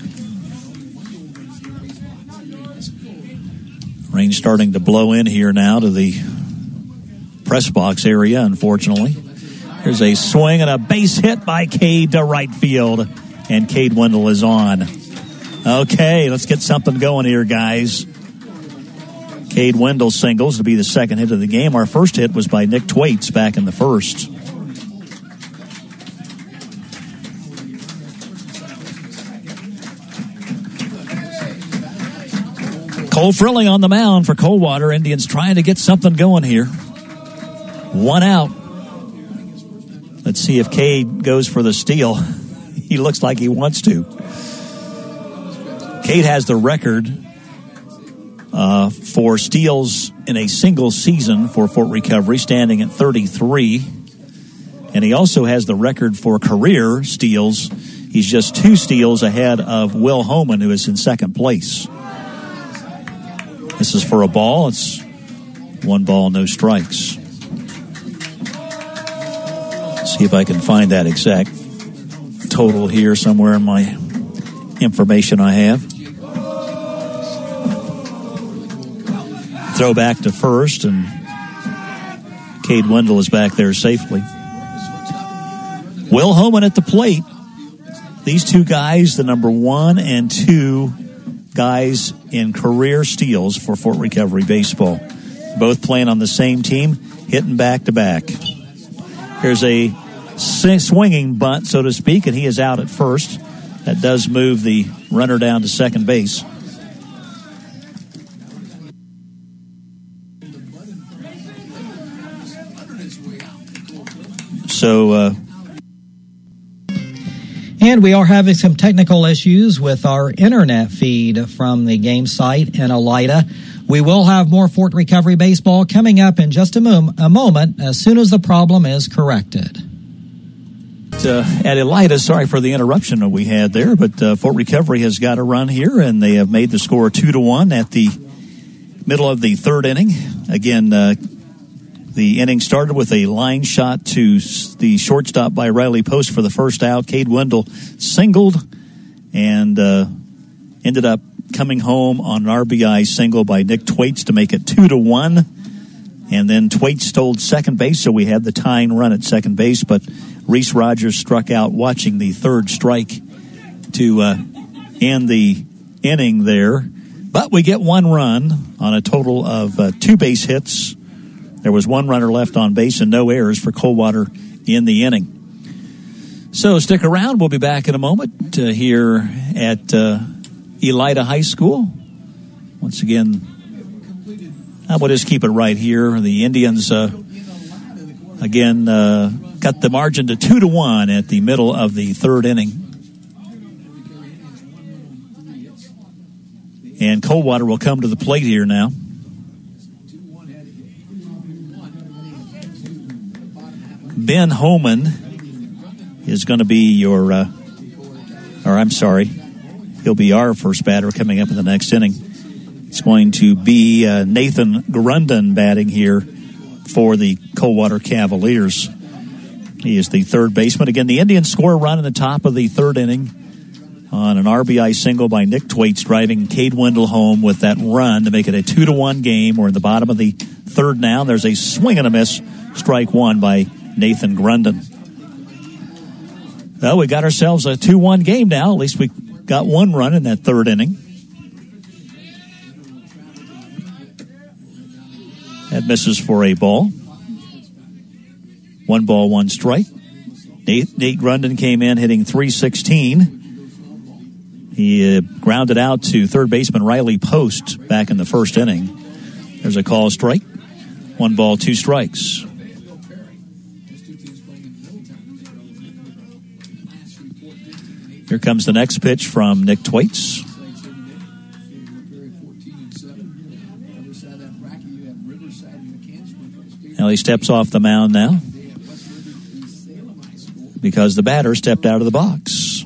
Rain starting to blow in here now to the press box area, unfortunately. Here's a swing and a base hit by Cade to right field. And Cade Wendell is on. Okay, let's get something going here, guys. Cade Wendell singles to be the second hit of the game. Our first hit was by Nick Thwaites back in the first. Cole Frilling on the mound for Coldwater. Indians trying to get something going here. 1 out. Let's see if Cade goes for the steal. He looks like he wants to. Cade has the record for steals in a single season for Fort Recovery, standing at 33. And he also has the record for career steals. He's just 2 steals ahead of Will Homan, who is in second place. This is for a ball. It's 1 ball, no strikes. See if I can find that exact total here somewhere in my information I have. Throw back to first, and Cade Wendell is back there safely. Will Homan at the plate. These 2 guys, the number 1 and 2 guys in career steals for Fort Recovery baseball. Both playing on the same team, hitting back-to-back. Here's a swinging bunt, so to speak, and he is out at first. That does move the runner down to second base. And we are having some technical issues with our internet feed from the game site in Elida. We will have more Fort Recovery baseball coming up in just a moment as soon as the problem is corrected. At Elida, sorry for the interruption that we had there, but Fort Recovery has got a run here, and they have made the score 2-1 at the middle of the third inning. Again, the inning started with a line shot to the shortstop by Riley Post for the first out. Cade Wendell singled and ended up coming home on an RBI single by Nick Thwaites to make it 2-1. And then Thwaites stole second base, so we had the tying run at second base. But Reese Rogers struck out watching the third strike to end the inning there. But we get 1 run on a total of 2 base hits There was one runner left on base and no errors for Coldwater in the inning. So stick around. We'll be back in a moment here at Elida High School. Once again, we'll just keep it right here. The Indians, again, cut the margin to 2-1 at the middle of the third inning. And Coldwater will come to the plate here now. Ben Holman is going to be he'll be our first batter coming up in the next inning. It's going to be Nathan Grundon batting here for the Coldwater Cavaliers. He is the third baseman. Again, the Indians score a run in the top of the third inning on an RBI single by Nick Thwaites, driving Cade Wendell home with that run to make it a 2-1 game. We're in the bottom of the third now. There's a swing and a miss, strike one by Nathan Grundon. Well, we got ourselves a 2-1 game now. At least we got one run in that third inning. That misses for a ball. 1 ball, 1 strike. Nate Grundon came in hitting .316. He grounded out to third baseman Riley Post back in the first inning. There's a call strike. 1 ball, 2 strikes. Here comes the next pitch from Nick Thwaites. Now he steps off the mound now because the batter stepped out of the box.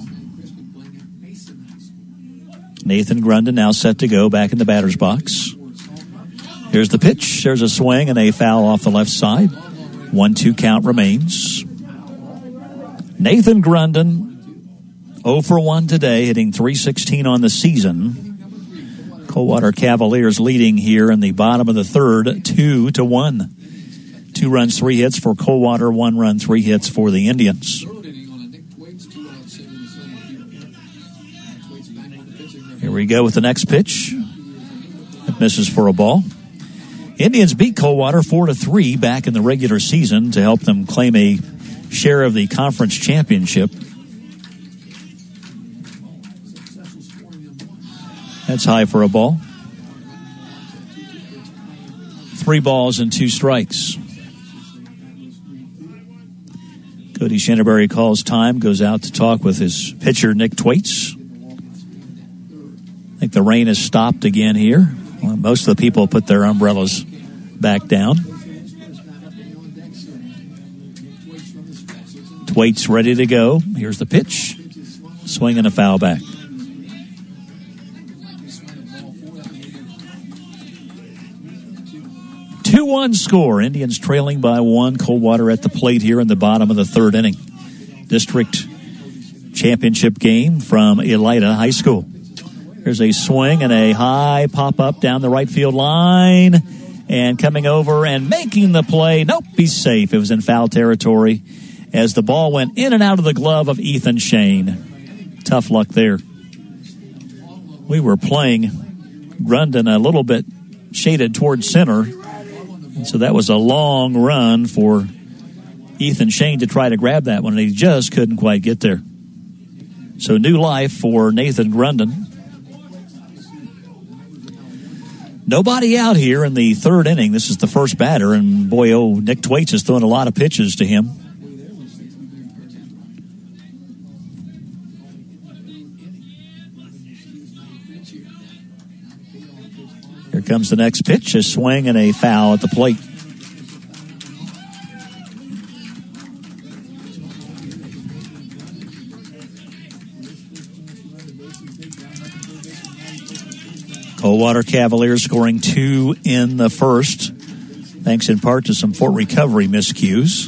Nathan Grundon now set to go back in the batter's box. Here's the pitch. There's a swing and a foul off the left side. 1-2 count remains. Nathan Grundon 0 for 1 today, hitting .316 on the season. Coldwater Cavaliers leading here in the bottom of the third, 2-1. 2 runs, 3 hits for Coldwater, 1 run, 3 hits for the Indians. Here we go with the next pitch. It misses for a ball. Indians beat Coldwater 4-3 back in the regular season to help them claim a share of the conference championship. That's high for a ball. 3 balls and 2 strikes. Cody Shanterbury calls time, goes out to talk with his pitcher, Nick Thwaites. I think the rain has stopped again here. Well, most of the people put their umbrellas back down. Thwaites ready to go. Here's the pitch. Swing and a foul back. 2-1 score. Indians trailing by 1. Coldwater at the plate here in the bottom of the third inning. District championship game from Elida High School. There's a swing and a high pop-up down the right field line. And coming over and making the play. Nope, he's safe. It was in foul territory as the ball went in and out of the glove of Ethan Shane. Tough luck there. We were playing Grundon a little bit shaded towards center. And so that was a long run for Ethan Shane to try to grab that one, and he just couldn't quite get there. So new life for Nathan Grundon. Nobody out here in the third inning. This is the first batter, and boy, Nick Thwaites has thrown a lot of pitches to him. Here comes the next pitch, a swing and a foul at the plate. Coldwater Cavaliers scoring 2 in the first, thanks in part to some Fort Recovery miscues.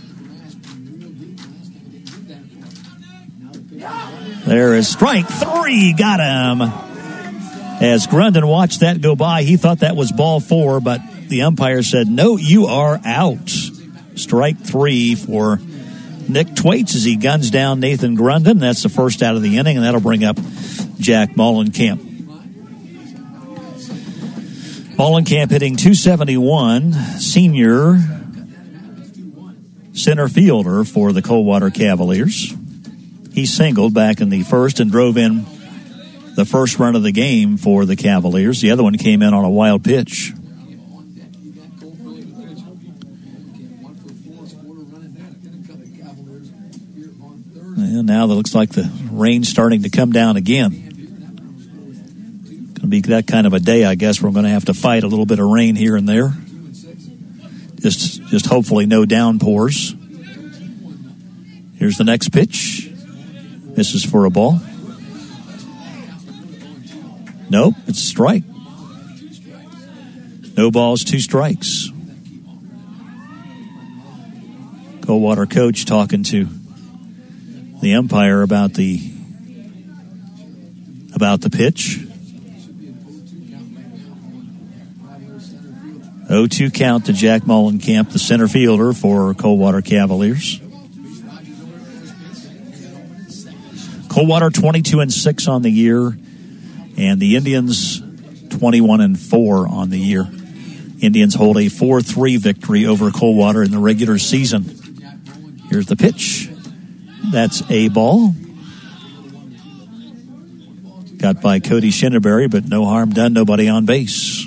There is strike 3, got him. As Grundon watched that go by, he thought that was ball 4, but the umpire said, no, you are out. Strike 3 for Nick Thwaites as he guns down Nathan Grundon. That's the first out of the inning, and that'll bring up Jack Mullenkamp. Mollenkamp hitting .271, senior center fielder for the Coldwater Cavaliers. He singled back in the first and drove in the first run of the game for the Cavaliers. The other one came in on a wild pitch. And now it looks like the rain's starting to come down again. Going to be that kind of a day, I guess. We're going to have to fight a little bit of rain here and there. Just hopefully no downpours. Here's the next pitch. This is for a ball. Nope, it's a strike. No balls, 2 strikes. Coldwater coach talking to the umpire about the pitch. 0-2 count to Jack Mollenkamp, the center fielder for Coldwater Cavaliers. Coldwater 22-6 on the year, and the Indians 21-4 on the year. Indians hold a 4-3 victory over Coldwater in the regular season. Here's the pitch. That's a ball. Got by Cody Shinneberry, but no harm done, nobody on base.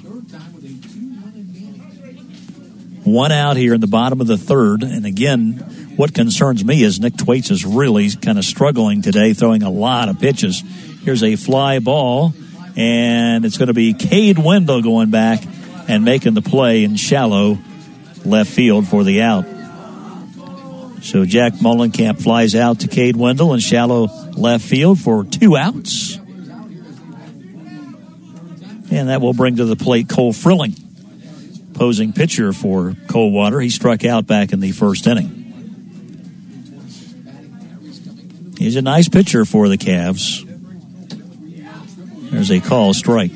1 out here in the bottom of the third, and again, what concerns me is Nick Thwaites is really kind of struggling today, throwing a lot of pitches. Here's a fly ball, and it's going to be Cade Wendell going back and making the play in shallow left field for the out. So Jack Mollenkamp flies out to Cade Wendell in shallow left field for 2 outs. And that will bring to the plate Cole Frilling, opposing pitcher for Coldwater. He struck out back in the first inning. He's a nice pitcher for the Cavs. There's a call strike.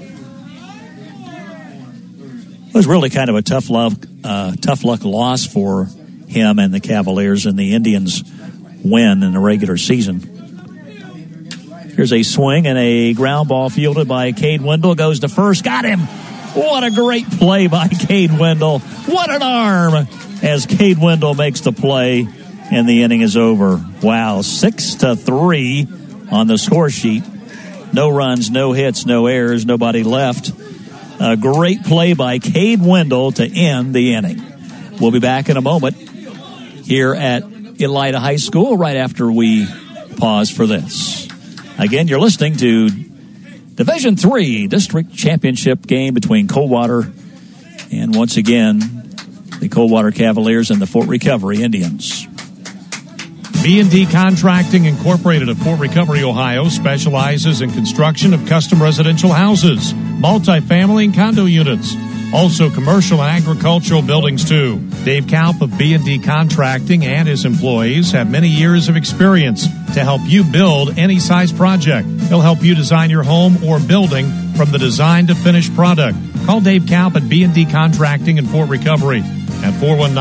It was really kind of a tough luck loss for him and the Cavaliers, and the Indians win in the regular season. Here's a swing and a ground ball fielded by Cade Wendell. Goes to first. Got him. What a great play by Cade Wendell. What an arm as Cade Wendell makes the play, and the inning is over. Wow, 6-3 on the score sheet. No runs, no hits, no errors, nobody left. A great play by Cade Wendell to end the inning. We'll be back in a moment here at Elida High School right after we pause for this. Again, you're listening to Division III District Championship game between Coldwater and, once again, the Coldwater Cavaliers and the Fort Recovery Indians. B&D Contracting Incorporated of Fort Recovery, Ohio, specializes in construction of custom residential houses, multifamily and condo units. Also commercial and agricultural buildings, too. Dave Kalp of B&D Contracting and his employees have many years of experience to help you build any size project. He'll help you design your home or building from the design to finished product. Call Dave Kalp at B&D Contracting in Fort Recovery at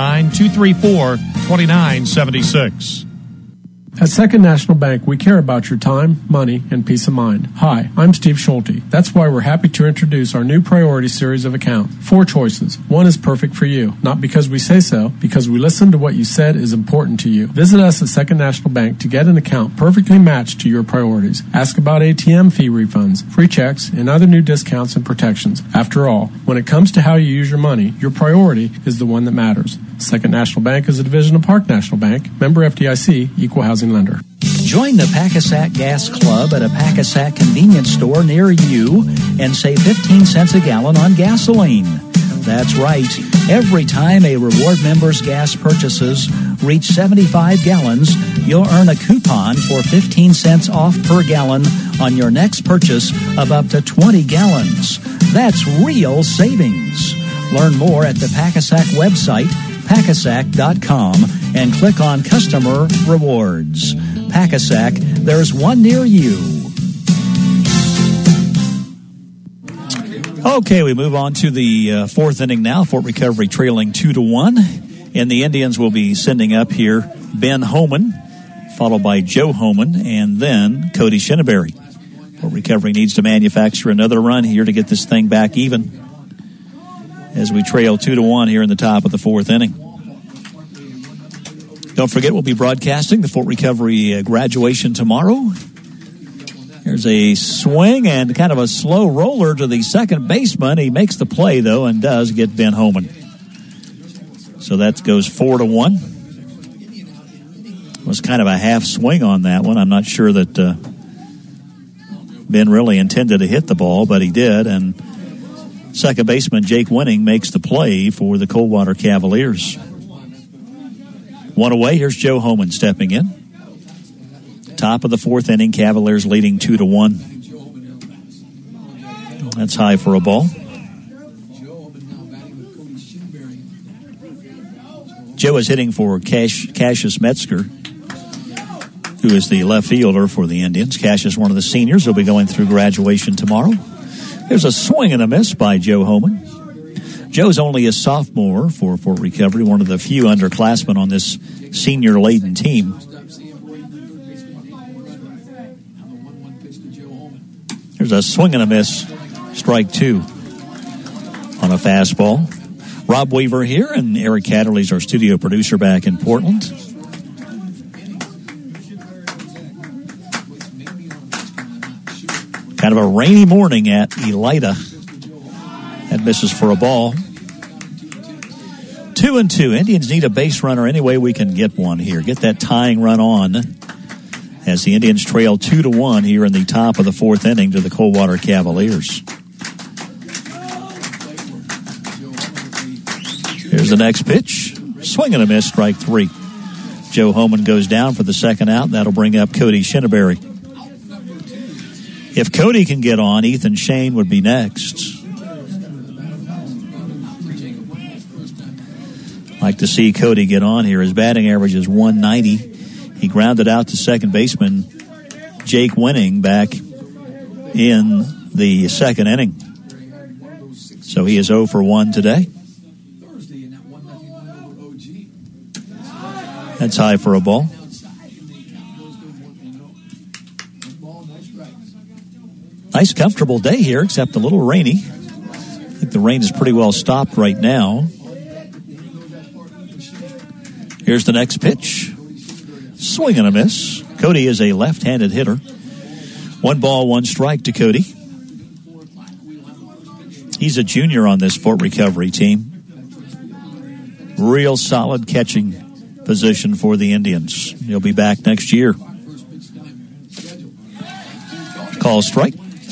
419-234-2976. At Second National Bank, we care about your time, money, and peace of mind. Hi, I'm Steve Schulte. That's why we're happy to introduce our new priority series of account. 4 choices. One is perfect for you. Not because we say so, because we listen to what you said is important to you. Visit us at Second National Bank to get an account perfectly matched to your priorities. Ask about ATM fee refunds, free checks, and other new discounts and protections. After all, when it comes to how you use your money, your priority is the one that matters. Second National Bank is a division of Park National Bank, member FDIC, equal housing lender. Join the Packasack Gas Club at a Packasack convenience store near you and save 15 cents a gallon on gasoline. That's right. Every time a reward member's gas purchases reach 75 gallons, you'll earn a coupon for 15 cents off per gallon on your next purchase of up to 20 gallons. That's real savings. Learn more at the Packasack website, Packasack.com, and click on Customer Rewards. Packasack, there's one near you. Okay, we move on to the fourth inning now. Fort Recovery trailing 2-1. And the Indians will be sending up here Ben Homan, followed by Joe Homan, and then Cody Shinneberry. Fort Recovery needs to manufacture another run here to get this thing back even. as we trail 2-1 here in the top of the fourth inning. Don't forget, we'll be broadcasting the Fort Recovery graduation tomorrow. There's a swing and kind of a slow roller to the second baseman. He makes the play, though, and does get Ben Homan. So that goes 4-1. It was kind of a half swing on that one. I'm not sure that Ben really intended to hit the ball, but he did. And second baseman Jake Winning makes the play for the Coldwater Cavaliers. One away. Here's Joe Homan stepping in. Top of the fourth inning, Cavaliers leading 2-1. That's high for a ball. Joe is hitting for Cassius Metzger, who is the left fielder for the Indians. Cassius, one of the seniors, will be going through graduation tomorrow. There's a swing and a miss by Joe Homan. Joe's only a sophomore for Fort Recovery, one of the few underclassmen on this senior-laden team. There's a swing and a miss, strike two on a fastball. Rob Weaver here, and Eric Catterley's our studio producer back in Portland. Kind of a rainy morning at Elida. That misses for a ball. 2-2. Indians need a base runner any way we can get one here. Get that tying run on as the Indians trail 2-1 here in the top of the fourth inning to the Coldwater Cavaliers. Here's the next pitch. Swing and a miss, strike three. Joe Homan goes down for the second out. That'll bring up Cody Shinneberry. If Cody can get on, Ethan Shane would be next. Like to see Cody get on here. His batting average is 190. He grounded out to second baseman Jake Winning back in the second inning. So he is 0 for 1 today. That's high for a ball. Nice, comfortable day here, except a little rainy. I think the rain is pretty well stopped right now. Here's the next pitch. Swing and a miss. Cody is a left-handed hitter. 1 ball, 1 strike to Cody. He's a junior on this Fort Recovery team. Real solid catching position for the Indians. He'll be back next year. Call strike.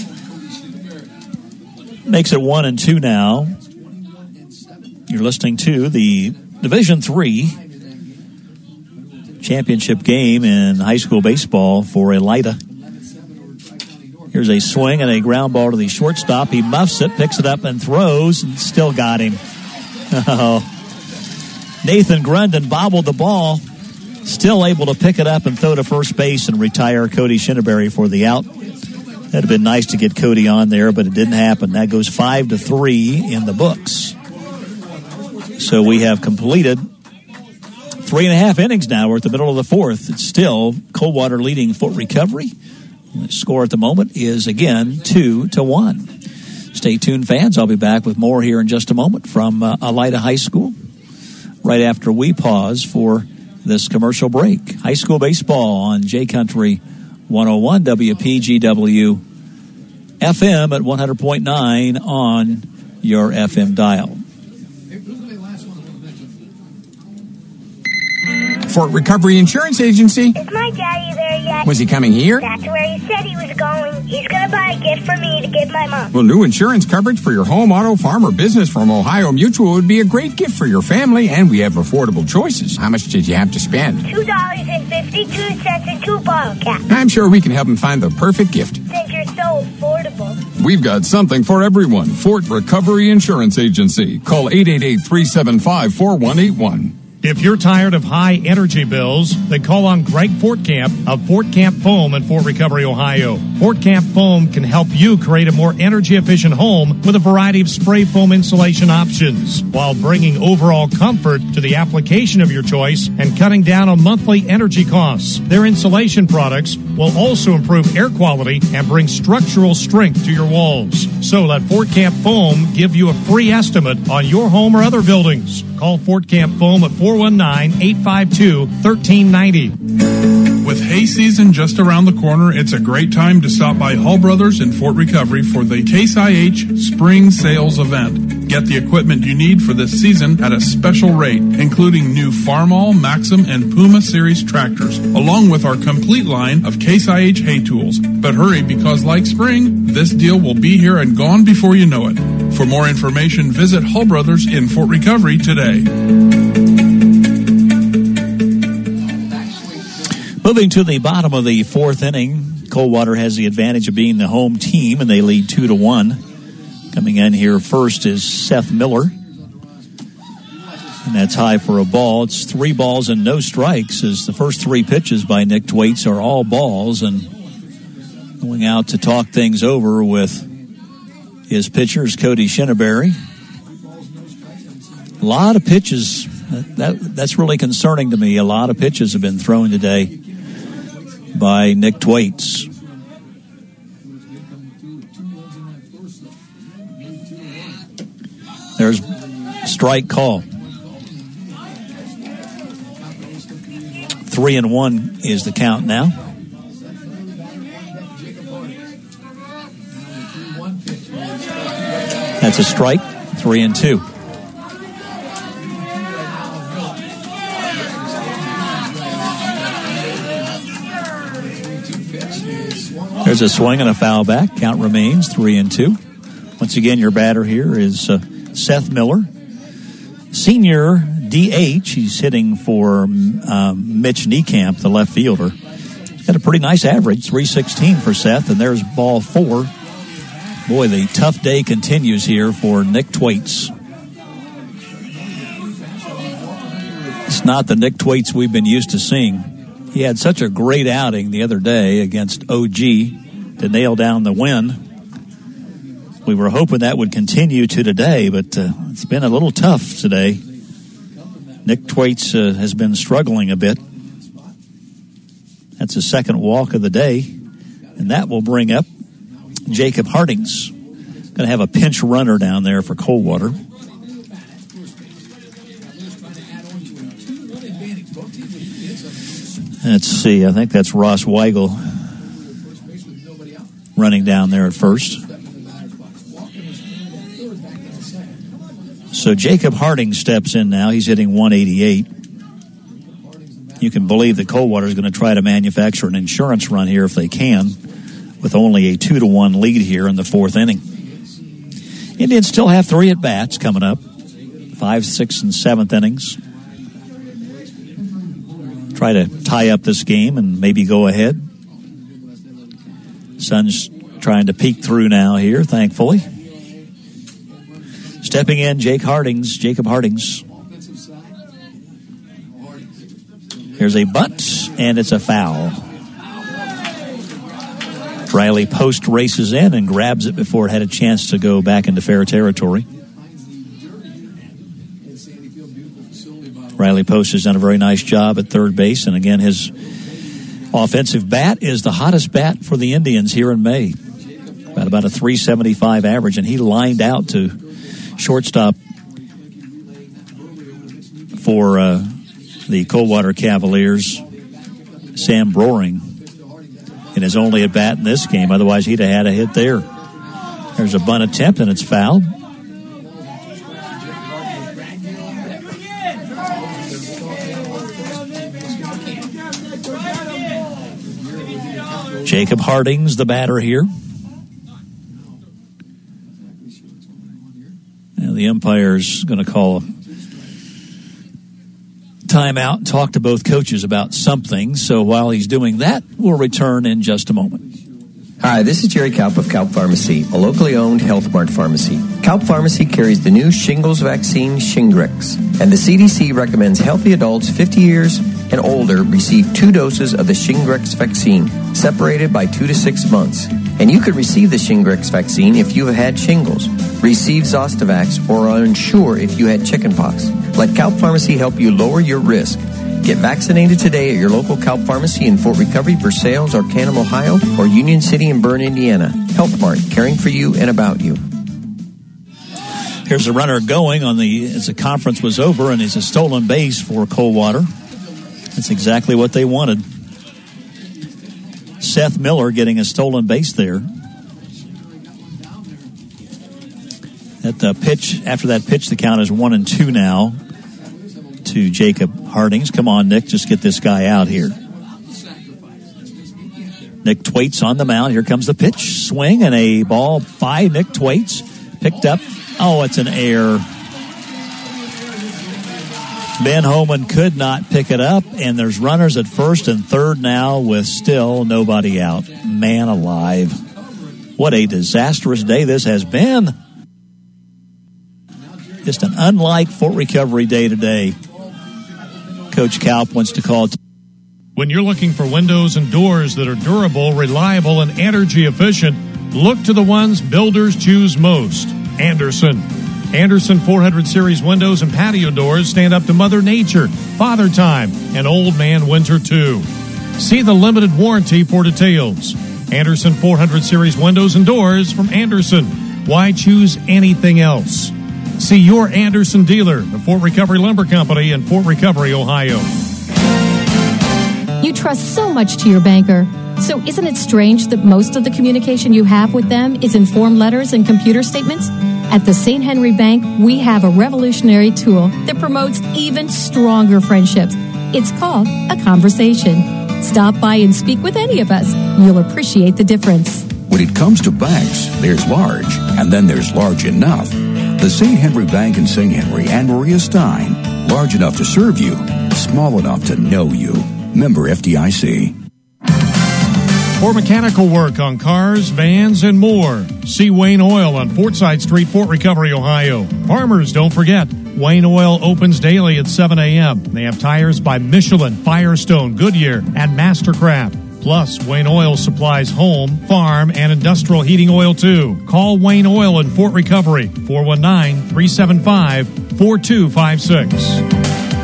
Makes it 1-2 now. You're listening to the Division III championship game in high school baseball for Elida. Here's a swing and a ground ball to the shortstop. He muffs it, picks it up, and throws, and still got him. Oh. Nathan Grundon bobbled the ball, still able to pick it up and throw to first base and retire Cody Shinneberry for the out. That'd have been nice to get Cody on there, but it didn't happen. That goes 5-3 in the books. So we have completed 3.5 innings now. We're at the middle of the fourth. It's still Coldwater leading Fort Recovery. The score at the moment is, again, 2-1. Stay tuned, fans. I'll be back with more here in just a moment from Elida High School right after we pause for this commercial break. High school baseball on J-Country 101 WPGW FM at 100.9 on your FM dial. Fort Recovery Insurance Agency. Is my daddy there yet? Was he coming here? That's where he said he was going. He's going to buy a gift for me to give my mom. Well, new insurance coverage for your home, auto, farm, or business from Ohio Mutual would be a great gift for your family, and we have affordable choices. How much did you have to spend? $2.52 and 2 bottle caps. I'm sure we can help him find the perfect gift. Since you're so affordable. We've got something for everyone. Fort Recovery Insurance Agency. Call 888-375-4181. If you're tired of high energy bills, then call on Greg Fortcamp of Fortcamp Foam in Fort Recovery, Ohio. Fortcamp Foam can help you create a more energy-efficient home with a variety of spray foam insulation options while bringing overall comfort to the application of your choice and cutting down on monthly energy costs. Their insulation products will also improve air quality and bring structural strength to your walls. So let Fort Camp Foam give you a free estimate on your home or other buildings. Call Fort Camp Foam at 419-852-1390. With hay season just around the corner, it's a great time to stop by Hull Brothers in Fort Recovery for the Case IH Spring Sales Event. Get the equipment you need for this season at a special rate, including new Farmall, Maxim, and Puma Series tractors, along with our complete line of Case IH hay tools. But hurry, because like spring, this deal will be here and gone before you know it. For more information, visit Hull Brothers in Fort Recovery today. Moving to the bottom of the fourth inning, Coldwater has the advantage of being the home team, and they lead 2-1. Coming in here first is Seth Miller, and that's high for a ball. It's 3 balls and no strikes, as the first 3 pitches by Nick Thwaites are all balls. And going out to talk things over with his pitchers, Cody Shinneberry. A lot of pitches. That's really concerning to me. A lot of pitches have been thrown today by Nick Thwaites. There's strike call. 3-1 is the count now. That's a strike. 3-2. There's a swing and a foul back. Count remains 3-2. Once again, your batter here is Seth Miller, senior DH. He's hitting for Mitch Niekamp, the left fielder. He's got a pretty nice average, 316 for Seth, and there's ball 4. Boy, the tough day continues here for Nick Thwaites. It's not the Nick Thwaites we've been used to seeing. He had such a great outing the other day against OG to nail down the win. We were hoping that would continue to today, but it's been a little tough today. Nick Thwaites has been struggling a bit. That's his second walk of the day, and that will bring up Jacob Hardings. Going to have a pinch runner down there for Coldwater. Let's see, I think that's Ross Weigel running down there at first. So Jacob Harding steps in now. He's hitting 188. You can believe that Coldwater is going to try to manufacture an insurance run here if they can, with only a 2-1 lead here in the fourth inning. Indians still have 3 at-bats coming up, 5th, 6th, and 7th innings. Try to tie up this game and maybe go ahead. Sun's trying to peek through now here, thankfully. Stepping in, Jacob Hardings. Here's a bunt, and it's a foul. Riley Post races in and grabs it before it had a chance to go back into fair territory. Riley Post has done a very nice job at third base, and again, his offensive bat is the hottest bat for the Indians here in May. About a 375 average, and he lined out to shortstop for the Coldwater Cavaliers, Sam Broering, in his only at bat in this game. Otherwise, he'd have had a hit there. There's a bunt attempt, and it's fouled. Jacob Hardings, the batter here. Now the umpire's going to call a timeout and talk to both coaches about something. So while he's doing that, we'll return in just a moment. Hi, this is Jerry Kaup of Kaup Pharmacy, a locally owned Health Mart pharmacy. Kaup Pharmacy carries the new shingles vaccine, Shingrix, and the CDC recommends healthy adults 50 years and older receive 2 doses of the Shingrix vaccine, separated by 2 to 6 months. And you could receive the Shingrix vaccine if you have had shingles, received Zostavax, or are unsure if you had chickenpox. Let Kaup Pharmacy help you lower your risk. Get vaccinated today at your local Calp Pharmacy in Fort Recovery, Versailles, Arcanum, Ohio, or Union City and Bern, Indiana. Health Mart, caring for you and about you. Here's a runner going as the conference was over, and it's a stolen base for Coldwater. That's exactly what they wanted. Seth Miller getting a stolen base there. At the pitch, after that pitch, the count is 1-2 now to Jacob Hardings. Come on, Nick, just get this guy out here. Nick Thwaites on the mound. Here comes the pitch. Swing and a ball by Nick Thwaites. Picked up. Oh, it's an error. Ben Homan could not pick it up, and there's runners at first and third now with still nobody out. Man alive. What a disastrous day this has been. Just an unlike Fort Recovery day today. Coach Kalp wants to call. When you're looking for windows and doors that are durable, reliable, and energy efficient, look to the ones builders choose most. Anderson 400 Series windows and patio doors stand up to Mother Nature, Father Time, and Old Man Winter too. See the limited warranty for details. Anderson 400 Series windows and doors from Anderson. Why choose anything else? See your Anderson dealer, the Fort Recovery Lumber Company in Fort Recovery, Ohio. You trust so much to your banker. So isn't it strange that most of the communication you have with them is in form letters and computer statements? At the St. Henry Bank, we have a revolutionary tool that promotes even stronger friendships. It's called a conversation. Stop by and speak with any of us. You'll appreciate the difference. When it comes to banks, there's large, and then there's large enough. The St. Henry Bank in St. Henry and Maria Stein. Large enough to serve you, small enough to know you. Member FDIC. For mechanical work on cars, vans, and more, see Wayne Oil on Fortside Street, Fort Recovery, Ohio. Farmers, don't forget, Wayne Oil opens daily at 7 a.m. They have tires by Michelin, Firestone, Goodyear, and Mastercraft. Plus, Wayne Oil supplies home, farm, and industrial heating oil, too. Call Wayne Oil in Fort Recovery, 419-375-4256.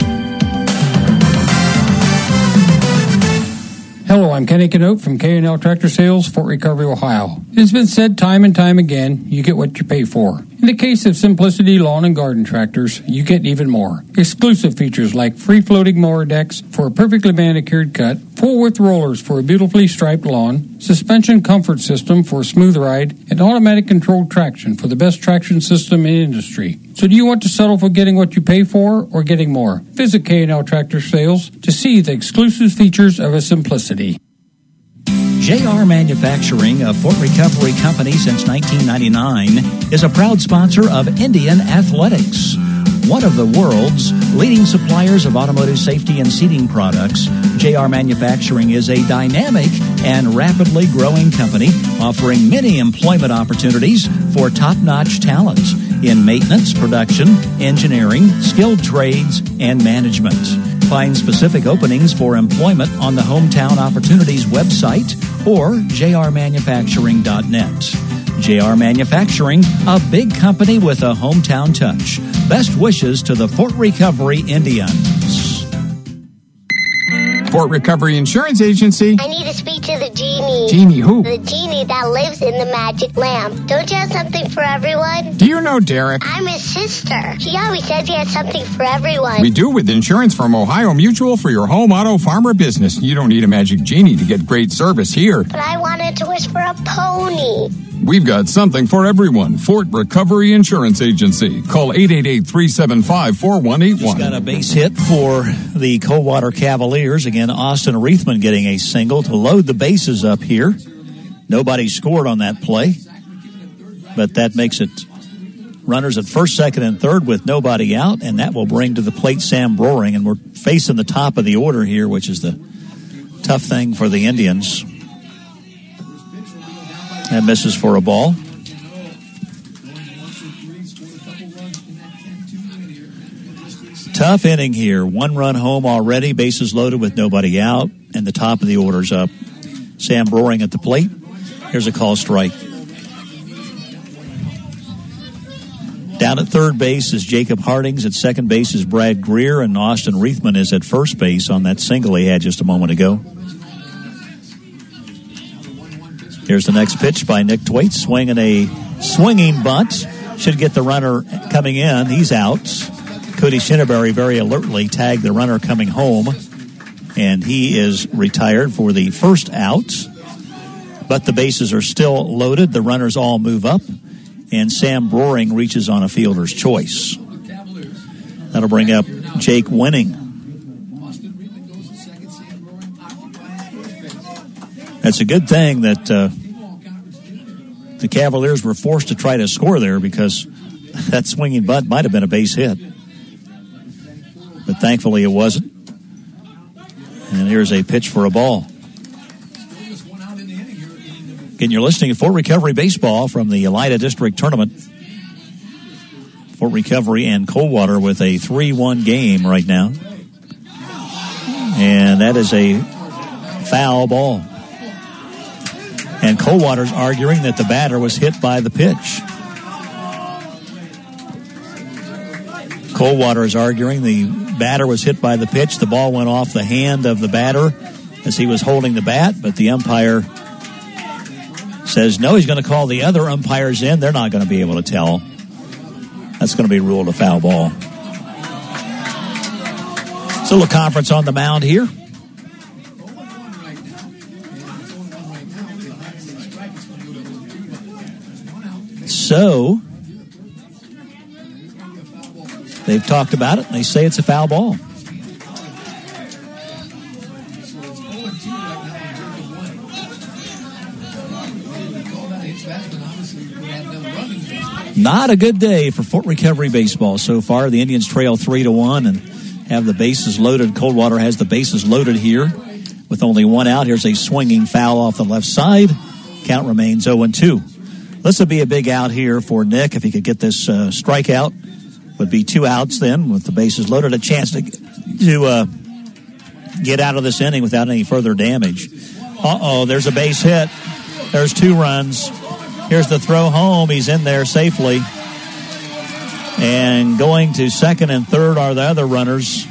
Hello, I'm Kenny Canote from K&L Tractor Sales, Fort Recovery, Ohio. It's been said time and time again, you get what you pay for. In the case of Simplicity Lawn and Garden Tractors, you get even more. Exclusive features like free-floating mower decks for a perfectly manicured cut, full-width rollers for a beautifully striped lawn, suspension comfort system for a smooth ride, and automatic controlled traction for the best traction system in industry. So do you want to settle for getting what you pay for or getting more? Visit K&L Tractor Sales to see the exclusive features of a Simplicity. JR Manufacturing, a Fort Recovery company since 1999, is a proud sponsor of Indian Athletics. One of the world's leading suppliers of automotive safety and seating products, JR Manufacturing is a dynamic and rapidly growing company offering many employment opportunities for top-notch talent in maintenance, production, engineering, skilled trades, and management. Find specific openings for employment on the Hometown Opportunities website or jrmanufacturing.net. JR Manufacturing, a big company with a hometown touch. Best wishes to the Fort Recovery Indians. Fort Recovery Insurance Agency. I need to speak to the genie. Genie who? The genie that lives in the magic lamp. Don't you have something for everyone? Do you know Derek? I'm his sister. She always says he has something for everyone. We do with insurance from Ohio Mutual for your home, auto, farm, or business. You don't need a magic genie to get great service here. But I wanted to wish for a pony. We've got something for everyone. Fort Recovery Insurance Agency. Call 888-375-4181. Just got a base hit for the Coldwater Cavaliers. Again, Austin Reithman getting a single to load the bases up here. Nobody scored on that play, but that makes it runners at first, second, and third with nobody out, and that will bring to the plate Sam Broering, and we're facing the top of the order here, which is the tough thing for the Indians. That misses for a ball. Tough inning here. One run home already, bases loaded with nobody out, and the top of the order's up. Sam Broering at the plate. Here's a call strike. Down at third base is Jacob Hardings. At second base is Brad Greer, and Austin Reithman is at first base on that single he had just a moment ago. Here's the next pitch by Nick Thwaites, swinging a swinging bunt. Should get the runner coming in. He's out. Cody Shinneberry very alertly tagged the runner coming home, and he is retired for the first out. But the bases are still loaded. The runners all move up, and Sam Broering reaches on a fielder's choice. That'll bring up Jake Winning. That's a good thing that the Cavaliers were forced to try to score there, because that swinging bunt might have been a base hit. But thankfully it wasn't. And here's a pitch for a ball. Again, you're listening to Fort Recovery Baseball from the Elida District Tournament. Fort Recovery and Coldwater with a 3-1 game right now. And that is a foul ball. And Coldwater's arguing that the batter was hit by the pitch. Coldwater is arguing the batter was hit by the pitch. The ball went off the hand of the batter as he was holding the bat, but the umpire says no, he's going to call the other umpires in. They're not going to be able to tell. That's going to be ruled a foul ball. So a little conference on the mound here. So they've talked about it, and they say it's a foul ball. Not a good day for Fort Recovery Baseball so far. The Indians trail 3-1 and have the bases loaded. Coldwater has the bases loaded here with only one out. Here's a swinging foul off the left side. Count remains 0-2. This would be a big out here for Nick if he could get this strikeout. Would be 2 outs then with the bases loaded. A chance to get out of this inning without any further damage. There's a base hit. There's 2 runs. Here's the throw home. He's in there safely. And going to second and third are the other runners.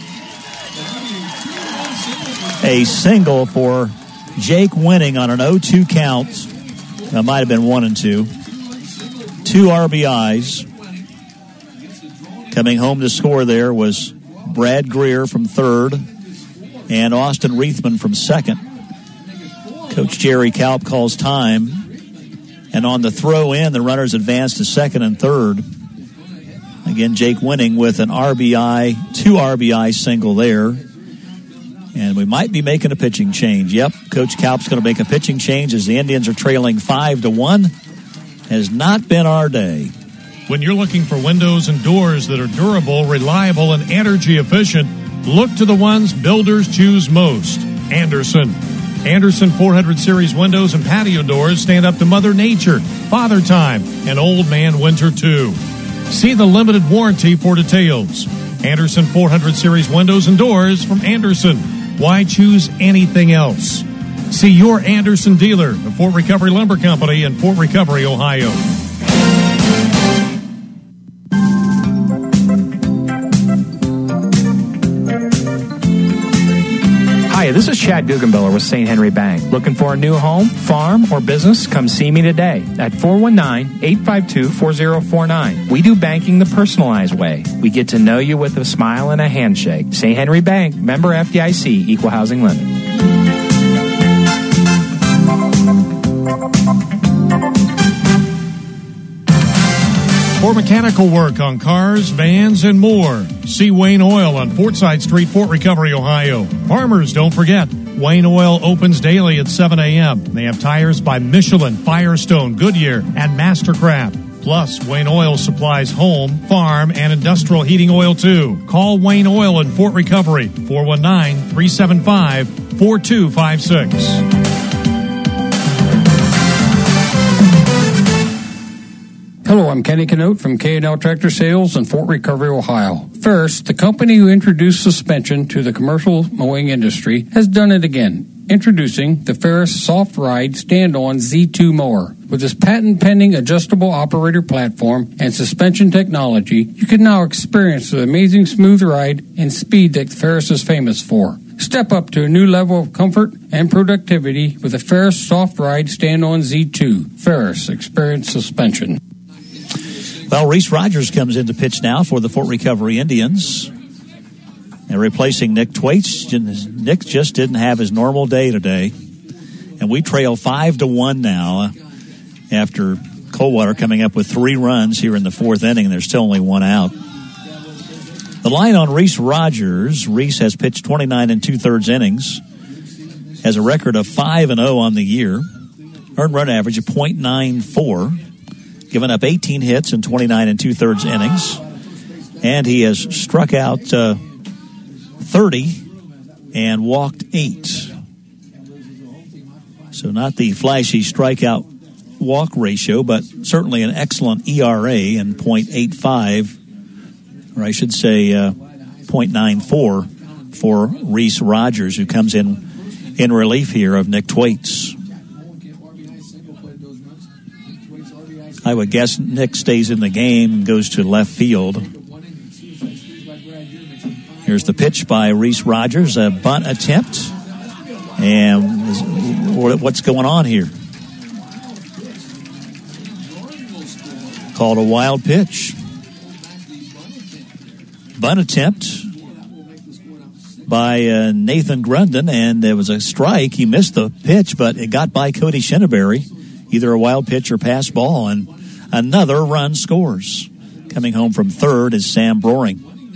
A single for Jake Winning on an 0-2 count. That might have been 1-2. 2 RBIs. Coming home to score there was Brad Greer from third and Austin Reithman from second. Coach Jerry Kalp calls time. And on the throw in, the runners advance to second and third. Again, Jake Winning with an RBI, 2 RBI single there. And we might be making a pitching change. Yep, Coach Kalp's going to make a pitching change as the Indians are trailing 5-1. Has not been our day. When you're looking for windows and doors that are durable, reliable, and energy efficient, look to the ones builders choose most. Anderson 400 Series windows and patio doors stand up to Mother Nature, Father Time, and Old Man Winter too. See the limited warranty for details. Anderson 400 Series windows and doors from Anderson. Why choose anything else? See your Anderson dealer, the Fort Recovery Lumber Company in Fort Recovery, Ohio. Hi, this is Chad Guggenbiller with St. Henry Bank. Looking for a new home, farm, or business? Come see me today at 419-852-4049. We do banking the personalized way. We get to know you with a smile and a handshake. St. Henry Bank, member FDIC, equal housing limit. For mechanical work on cars, vans, and more, see Wayne Oil on Fortside Street, Fort Recovery, Ohio. Farmers, don't forget, Wayne Oil opens daily at 7 a.m. They have tires by Michelin, Firestone, Goodyear, and Mastercraft. Plus, Wayne Oil supplies home, farm, and industrial heating oil, too. Call Wayne Oil in Fort Recovery, 419-375-4256. Hello, I'm Kenny Canote from K&L Tractor Sales in Fort Recovery, Ohio. First, the company who introduced suspension to the commercial mowing industry has done it again. Introducing the Ferris Soft Ride Stand-On Z2 Mower. With this patent-pending adjustable operator platform and suspension technology, you can now experience the amazing smooth ride and speed that Ferris is famous for. Step up to a new level of comfort and productivity with the Ferris Soft Ride Stand-On Z2. Ferris Experience Suspension. Well, Reese Rogers comes in to pitch now for the Fort Recovery Indians. And replacing Nick Thwaites. Nick just didn't have his normal day today. And we trail 5-1 now after Coldwater coming up with 3 runs here in the 4th inning. There's still only 1 out. The line on Reese Rogers. Reese has pitched 29 2/3 innings. Has a record of 5-0 on the year. Earned run average of .94. Given up 18 hits in 29 2/3 innings. And he has struck out 30 and walked 8. So not the flashy strikeout walk ratio, but certainly an excellent ERA in .85, or I should say .94 for Reese Rogers, who comes in relief here of Nick Thwaites. I would guess Nick stays in the game and goes to left field. Here's the pitch by Reese Rogers, a bunt attempt. And what's going on here? Called a wild pitch. Bunt attempt by Nathan Grundon, and there was a strike. He missed the pitch, but it got by Cody Shinneberry. Either a wild pitch or pass ball, and another run scores. Coming home from third is Sam Broering.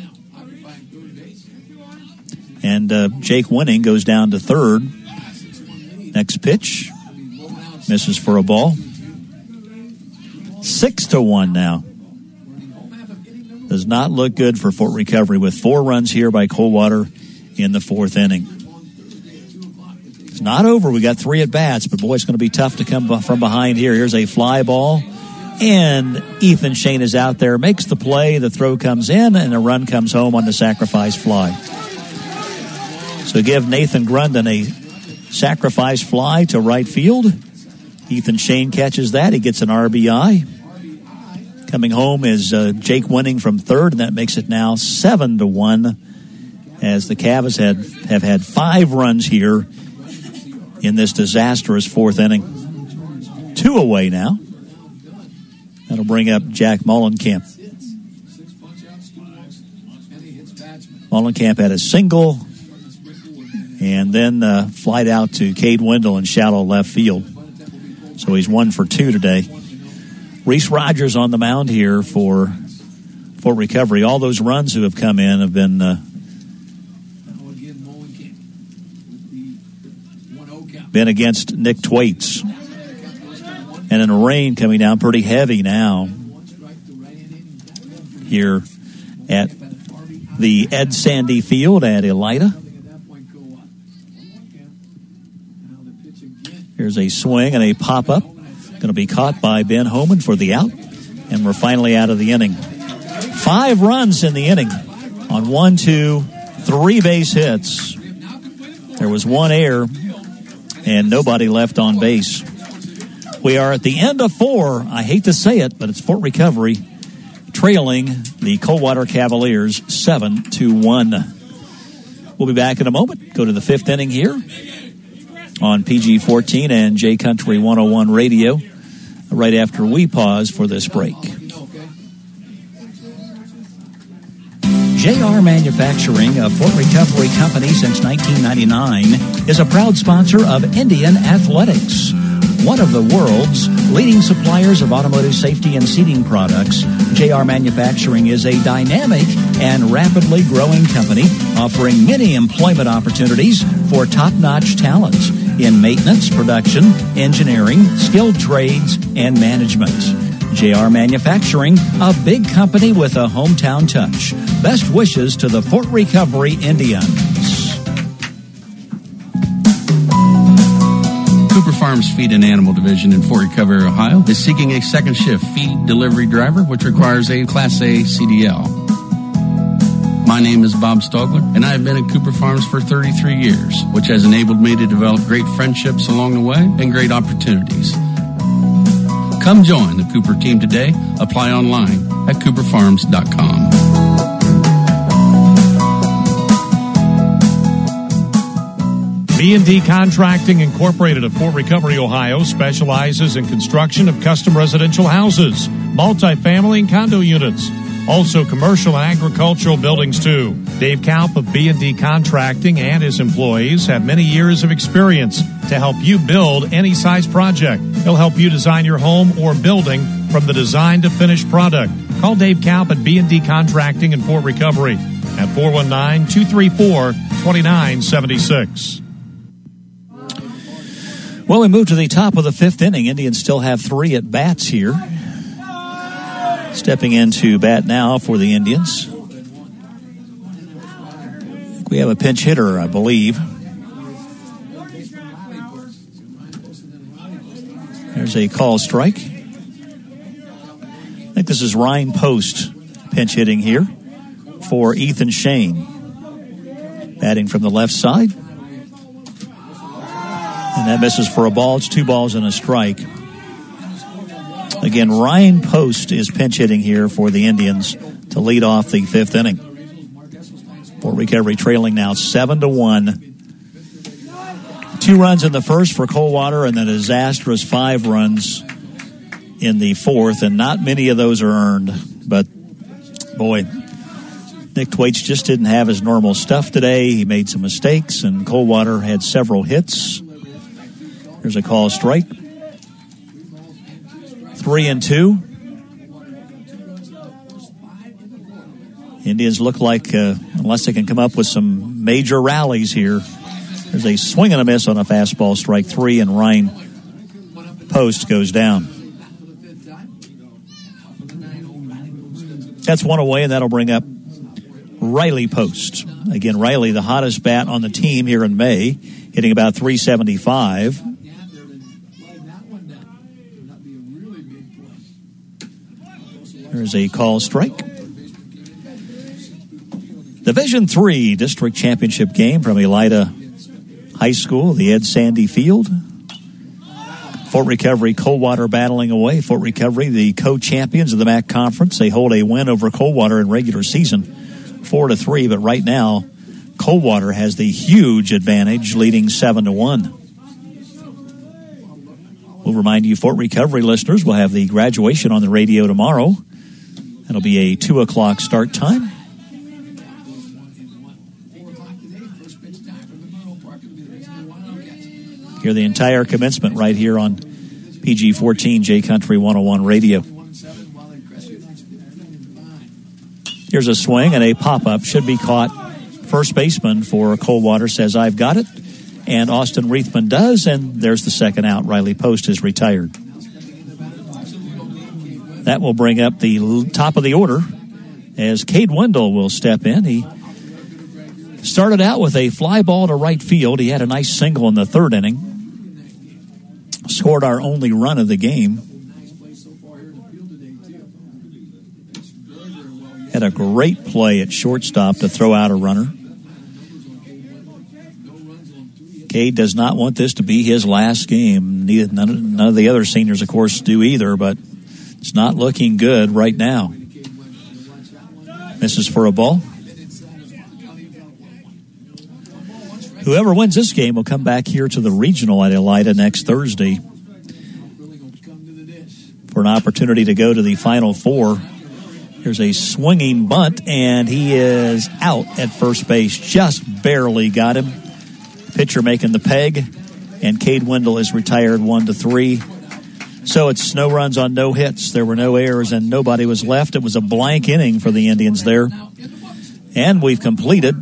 And Jake Winning goes down to third. Next pitch. Misses for a ball. 6-1 now. Does not look good for Fort Recovery with 4 runs here by Coldwater in the 4th inning. It's not over. We got 3 at-bats, but boy, it's going to be tough to come from behind here. Here's a fly ball, and Ethan Shane is out there, makes the play, the throw comes in, and a run comes home on the sacrifice fly. So give Nathan Grundon a sacrifice fly to right field. Ethan Shane catches that. He gets an RBI. Coming home is Jake Winning from third, and that makes it now 7-1 as the Cavs have had 5 runs here in this disastrous 4th inning. 2 away now. That'll bring up Jack Mullenkamp. Mullenkamp had a single and then flied out to Cade Wendell in shallow left field. So he's 1 for 2 today. Reese Rogers on the mound here for Recovery. All those runs who have come in have been against Nick Thwaites. And in the rain coming down pretty heavy now here at the Ed Sandy Field at Elida. Here's a swing and a pop-up. Going to be caught by Ben Homan for the out. And we're finally out of the inning. 5 runs in the inning on 1, 2, 3 base hits. There was 1 error and nobody left on base. We are at the end of 4. I hate to say it, but it's Fort Recovery trailing the Coldwater Cavaliers 7-1. We'll be back in a moment. Go to the 5th inning here on PG-14 and J Country 101 Radio right after we pause for this break. JR Manufacturing, a Fort Recovery company since 1999, is a proud sponsor of Indian Athletics. One of the world's leading suppliers of automotive safety and seating products, JR Manufacturing is a dynamic and rapidly growing company offering many employment opportunities for top-notch talent in maintenance, production, engineering, skilled trades, and management. JR Manufacturing, a big company with a hometown touch. Best wishes to the Fort Recovery Indians. Cooper Farms Feed and Animal Division in Fort Recovery, Ohio is seeking a second shift feed delivery driver, which requires a Class A CDL. My name is Bob Stogler, and I have been at Cooper Farms for 33 years, which has enabled me to develop great friendships along the way and great opportunities. Come join the Cooper team today. Apply online at cooperfarms.com. B&D Contracting Incorporated of Fort Recovery, Ohio specializes in construction of custom residential houses, multifamily and condo units. Also commercial and agricultural buildings too. Dave Kaup of B&D Contracting and his employees have many years of experience to help you build any size project. He'll help you design your home or building from the design to finished product. Call Dave Kaup at B&D Contracting in Fort Recovery at 419-234-2976. Well, we move to the top of the fifth inning. Indians still have 3 at bats here. Stepping into bat now for the Indians. We have a pinch hitter, I believe. There's a call strike. I think this is Ryan Post pinch hitting here for Ethan Shane. Batting from the left side. And that misses for a ball. It's 2 balls and a strike. Again, Ryan Post is pinch hitting here for the Indians to lead off the fifth inning. Fort Recovery trailing now 7-1. 2 runs in the first for Coldwater and then a disastrous 5 runs in the fourth, and not many of those are earned. But, boy, Nick Thwaites just didn't have his normal stuff today. He made some mistakes, and Coldwater had several hits. Here's a call strike. 3-2. Indians look like, unless they can come up with some major rallies here, there's a swing and a miss on a fastball, strike 3, and Ryan Post goes down. That's 1 away, and that'll bring up Riley Post. Again, Riley, the hottest bat on the team here in May, hitting about 375. There's a call strike. Division III District Championship game from Elida High School, the Ed Sandy Field. Fort Recovery, Coldwater battling away. Fort Recovery, the co-champions of the MAC Conference. They hold a win over Coldwater in regular season, 4-3. But right now, Coldwater has the huge advantage, leading 7-1. We'll remind you, Fort Recovery listeners, will have the graduation on the radio tomorrow. It'll be a 2 o'clock start time. Hear the entire commencement right here on PG-14 J Country 101 Radio. Here's a swing and a pop-up. Should be caught. First baseman for Coldwater says, "I've got it." And Austin Reithman does, and there's the second out. Riley Post is retired. That will bring up the top of the order as Cade Wendell will step in. He started out with a fly ball to right field. He had a nice single in the third inning. Scored our only run of the game. Had a great play at shortstop to throw out a runner. Cade does not want this to be his last game. None of the other seniors, of course, do either, but it's not looking good right now. Misses for a ball. Whoever wins this game will come back here to the regional at Elida next Thursday for an opportunity to go to the Final Four. Here's a swinging bunt, and he is out at first base. Just barely got him. Pitcher making the peg, and Cade Wendell is retired 1-3. So it's no runs on no hits. There were no errors, and nobody was left. It was a blank inning for the Indians there. And we've completed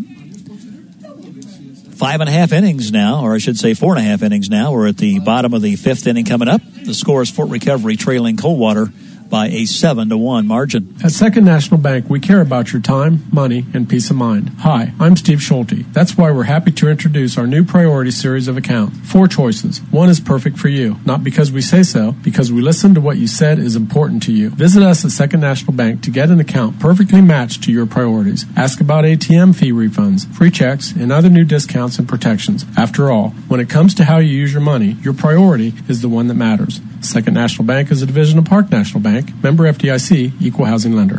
5.5 innings now, or I should say 4.5 innings now. We're at the bottom of the fifth inning coming up. The score is Fort Recovery trailing Coldwater by a 7-1 margin. At Second National Bank, we care about your time, money, and peace of mind. Hi, I'm Steve Schulte. That's why we're happy to introduce our new priority series of account. 4 choices. One is perfect for you. Not because we say so, because we listen to what you said is important to you. Visit us at Second National Bank to get an account perfectly matched to your priorities. Ask about ATM fee refunds, free checks, and other new discounts and protections. After all, when it comes to how you use your money, your priority is the one that matters. Second National Bank is a division of Park National Bank, member FDIC, equal housing lender.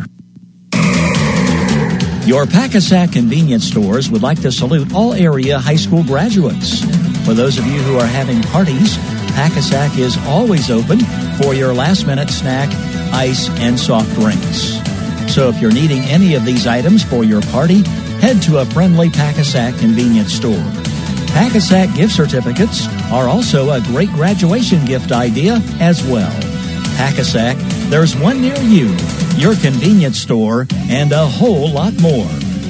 Your Pack-A-Sack convenience stores would like to salute all area high school graduates. For those of you who are having parties, Pack-A-Sack is always open for your last-minute snack, ice, and soft drinks. So if you're needing any of these items for your party, head to a friendly Pack-A-Sack convenience store. Pack-A-Sack gift certificates are also a great graduation gift idea as well. Pack-A-Sack, there's one near you, your convenience store, and a whole lot more.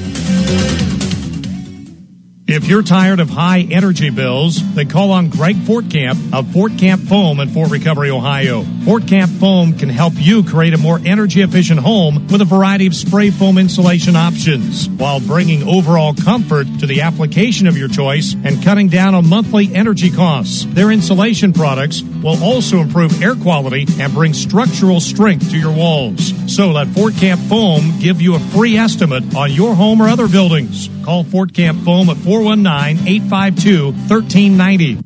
If you're tired of high energy bills, then call on Greg Fortcamp of Fortcamp Foam in Fort Recovery, Ohio. Fortcamp Foam can help you create a more energy efficient home with a variety of spray foam insulation options, while bringing overall comfort to the application of your choice and cutting down on monthly energy costs. Their insulation products will also improve air quality and bring structural strength to your walls. So let Fortcamp Foam give you a free estimate on your home or other buildings. Call Fortcamp Foam at 419-852-1390.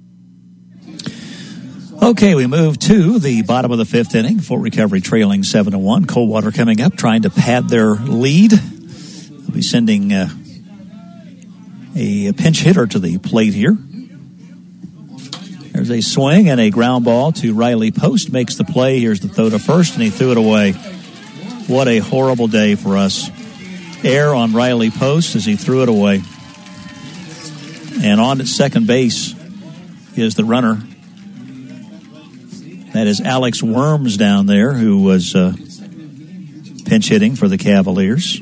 Okay, we move to the bottom of the 5th inning. Fort Recovery trailing 7-1. Coldwater coming up, trying to pad their lead. They'll be sending a pinch hitter to the plate here. There's a swing and a ground ball to Riley Post. Makes the play. Here's the throw to first, and he threw it away. What a horrible day for us. Error on Riley Post as he threw it away. And on at second base is the runner. That is Alex Worms down there, who was pinch hitting for the Cavaliers.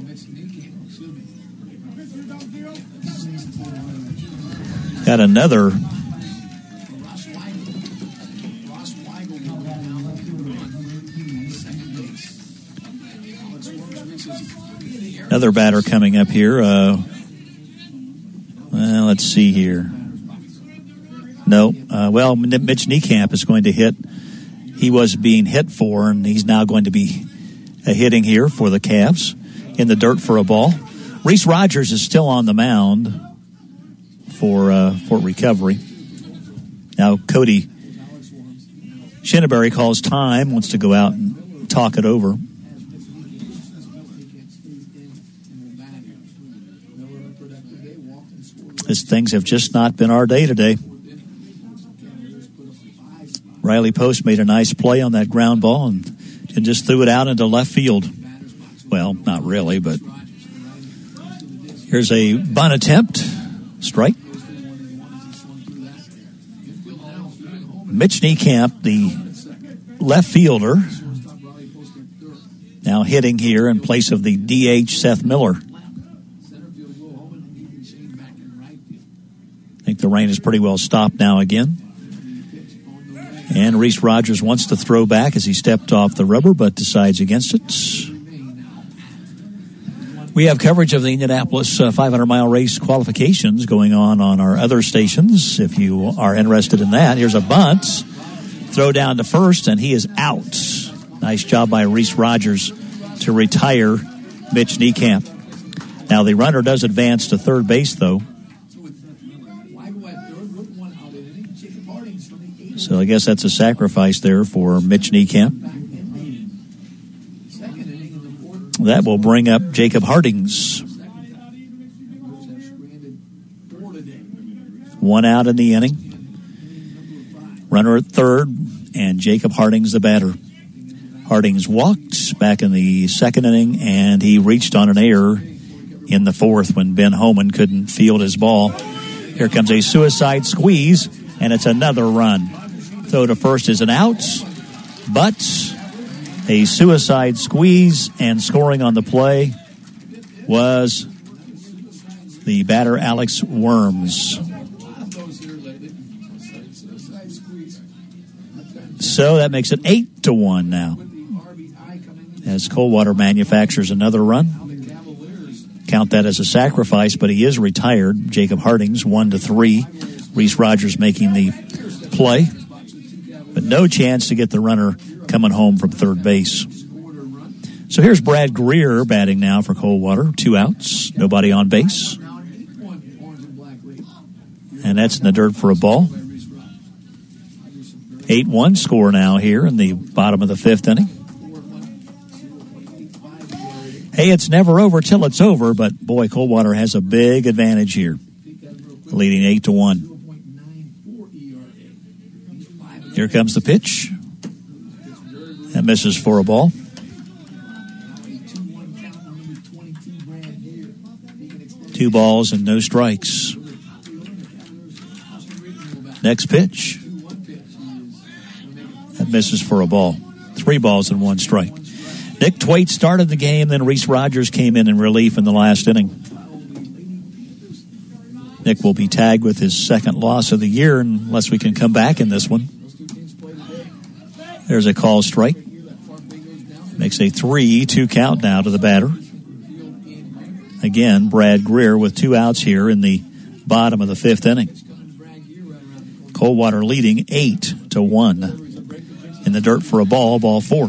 Got another batter coming up here. Let's see here. No. Mitch Niekamp is going to hit. He was being hit for, and he's now going to be hitting here for the Cavs in the dirt for a ball. Reese Rogers is still on the mound for Fort Recovery. Now Cody Shinneberry calls time, wants to go out and talk it over. As things have just not been our day today. Riley Post made a nice play on that ground ball and just threw it out into left field. Well, not really, but here's a bunt attempt. Strike. Mitch Niekamp, the left fielder, now hitting here in place of the DH Seth Miller. I think the rain is pretty well stopped now again. And Reese Rogers wants to throw back as he stepped off the rubber, but decides against it. We have coverage of the Indianapolis 500-mile race qualifications going on our other stations, if you are interested in that. Here's a bunt. Throw down to first, and he is out. Nice job by Reese Rogers to retire Mitch Niekamp. Now, the runner does advance to third base, though. So I guess that's a sacrifice there for Mitch Niekamp. That will bring up Jacob Hardings. 1 out in the inning. Runner at third, and Jacob Hardings the batter. Hardings walked back in the second inning, and he reached on an error in the fourth when Ben Homan couldn't field his ball. Here comes a suicide squeeze, and it's another run. Throw to first is an out, but a suicide squeeze, and scoring on the play was the batter Alex Worms. So that makes it 8-1 now. As Coldwater manufactures another run. Count that as a sacrifice, but he is retired. Jacob Hardings, 1-3. Reese Rogers making the play. But no chance to get the runner coming home from third base. So here's Brad Greer batting now for Coldwater. 2 outs, nobody on base. And that's in the dirt for a ball. 8-1 score now here in the bottom of the 5th inning. Hey, it's never over till it's over, but boy, Coldwater has a big advantage here, leading 8-1. Here comes the pitch. That misses for a ball. Two balls and no strikes. Next pitch. That misses for a ball. 3 balls and 1 strike. Nick Twait started the game, then Reese Rogers came in relief in the last inning. Nick will be tagged with his second loss of the year unless we can come back in this one. There's a call strike. Makes a 3-2 count now to the batter. Again, Brad Greer with 2 outs here in the bottom of the 5th inning. Coldwater leading 8-1. In the dirt for a ball, ball 4.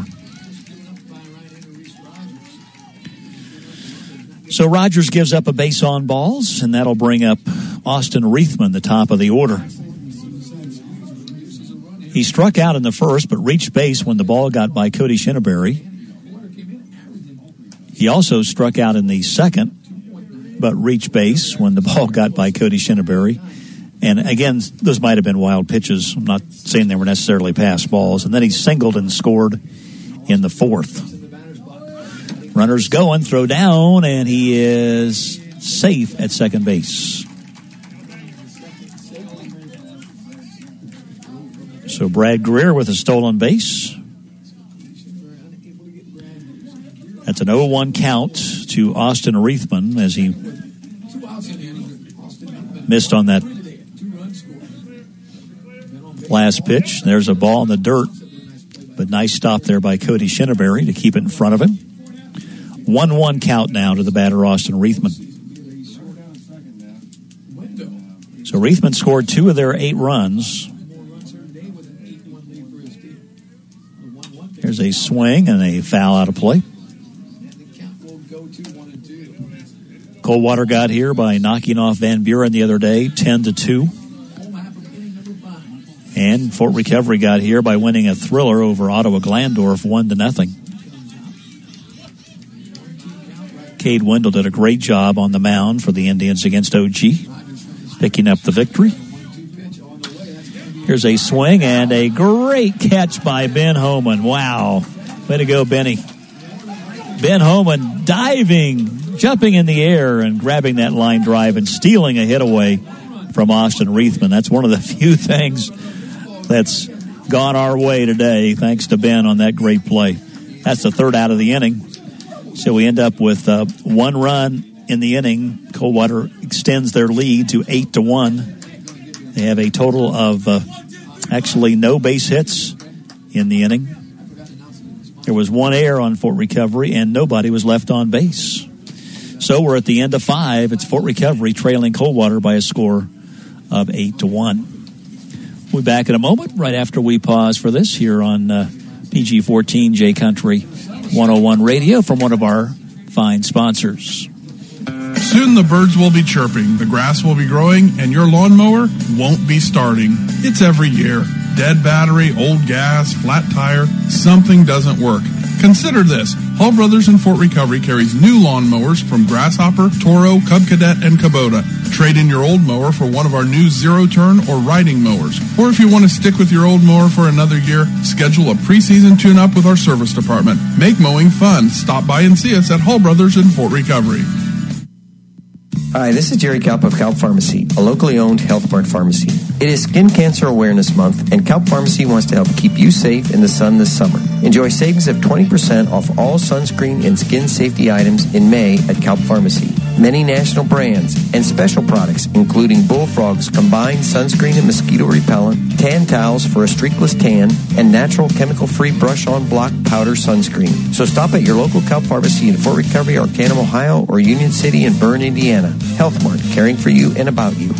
So Rogers gives up a base on balls, and that'll bring up Austin Reithman, the top of the order. He struck out in the first, but reached base when the ball got by Cody Shinneberry. He also struck out in the second, but reached base when the ball got by Cody Shinneberry. And again, those might have been wild pitches. I'm not saying they were necessarily pass balls. And then he singled and scored in the 4th. Runner's going, throw down, and he is safe at second base. So Brad Greer with a stolen base. That's an 0-1 count to Austin Reithman as he missed on that last pitch. There's a ball in the dirt, but nice stop there by Cody Shinneberry to keep it in front of him. 1-1 count now to the batter, Austin Reithman. So Reithman scored 2 of their 8 runs. Here's a swing and a foul out of play. Coldwater got here by knocking off Van Buren the other day, 10-2. And Fort Recovery got here by winning a thriller over Ottawa Glandorf, 1-0. Cade Wendell did a great job on the mound for the Indians against OG, picking up the victory. Here's a swing and a great catch by Ben Homan. Wow. Way to go, Benny. Ben Homan diving, jumping in the air and grabbing that line drive and stealing a hit away from Austin Reithman. That's one of the few things that's gone our way today, thanks to Ben on that great play. That's the 3rd out of the inning. So we end up with 1 run in the inning. Coldwater extends their lead to 8-1. They have a total of actually no base hits in the inning. There was 1 error on Fort Recovery, and nobody was left on base. So we're at the end of 5. It's Fort Recovery trailing Coldwater by a score of 8-1. We'll be back in a moment, right after we pause for this here on PG-14 J Country 101 Radio from one of our fine sponsors. Soon the birds will be chirping, the grass will be growing, and your lawnmower won't be starting. It's every year. Dead battery, old gas, flat tire, something doesn't work. Consider this. Hall Brothers in Fort Recovery carries new lawnmowers from Grasshopper, Toro, Cub Cadet, and Kubota. Trade in your old mower for one of our new zero-turn or riding mowers. Or if you want to stick with your old mower for another year, schedule a preseason tune-up with our service department. Make mowing fun. Stop by and see us at Hall Brothers in Fort Recovery. Hi, this is Jerry Kalp of Kalp Pharmacy, a locally owned Health Mart pharmacy. It is Skin Cancer Awareness Month, and Kalp Pharmacy wants to help keep you safe in the sun this summer. Enjoy savings of 20% off all sunscreen and skin safety items in May at Kalp Pharmacy. many national brands, and special products including Bullfrog's combined sunscreen and mosquito repellent, tan towels for a streakless tan, and natural chemical-free brush-on block powder sunscreen. So stop at your local Cow Pharmacy in Fort Recovery, Arcanum, Ohio, or Union City and Bern, Indiana. Health Mart, caring for you and about you.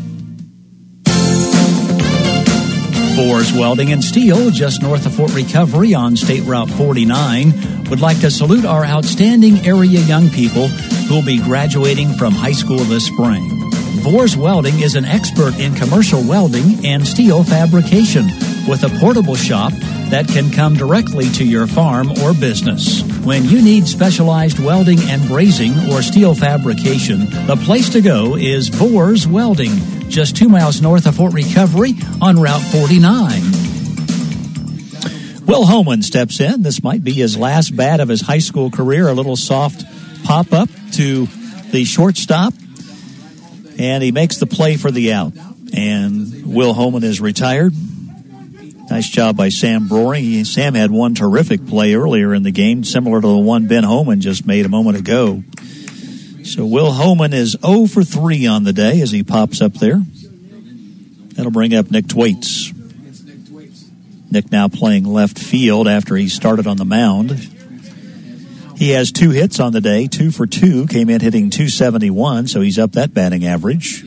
Boers Welding and Steel, just north of Fort Recovery on State Route 49, would like to salute our outstanding area young people who will be graduating from high school this spring. Boers Welding is an expert in commercial welding and steel fabrication with a portable shop that can come directly to your farm or business. When you need specialized welding and brazing or steel fabrication, the place to go is Boers Welding, just 2 miles north of Fort Recovery on Route 49. Will Homan steps in. This might be his last bat of his high school career. A little soft pop-up to the shortstop, and he makes the play for the out. And Will Homan is retired. Nice job by Sam Broering. Sam had one terrific play earlier in the game, similar to the one Ben Homan just made a moment ago. So Will Homan is 0 for 3 on the day as he pops up there. That'll bring up Nick Thwaites. Nick now playing left field after he started on the mound. He has 2 hits on the day, 2 for 2, came in hitting .271, so he's up that batting average.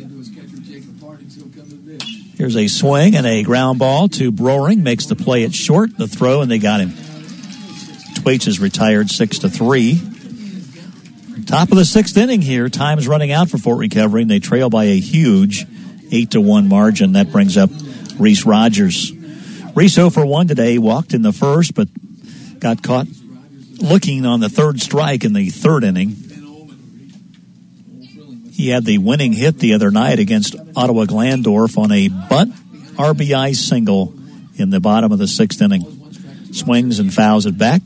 Here's a swing and a ground ball to Broering, makes the play at short, the throw, and they got him. Thwaites is retired 6-3. Top of the 6th inning here. Time's running out for Fort Recovery, and they trail by a huge 8-1 margin. That brings up Reese Rogers. Reese 0 for 1 today. Walked in the first, but got caught looking on the third strike in the 3rd inning. He had the winning hit the other night against Ottawa Glandorf on a bunt RBI single in the bottom of the 6th inning. Swings and fouls it back.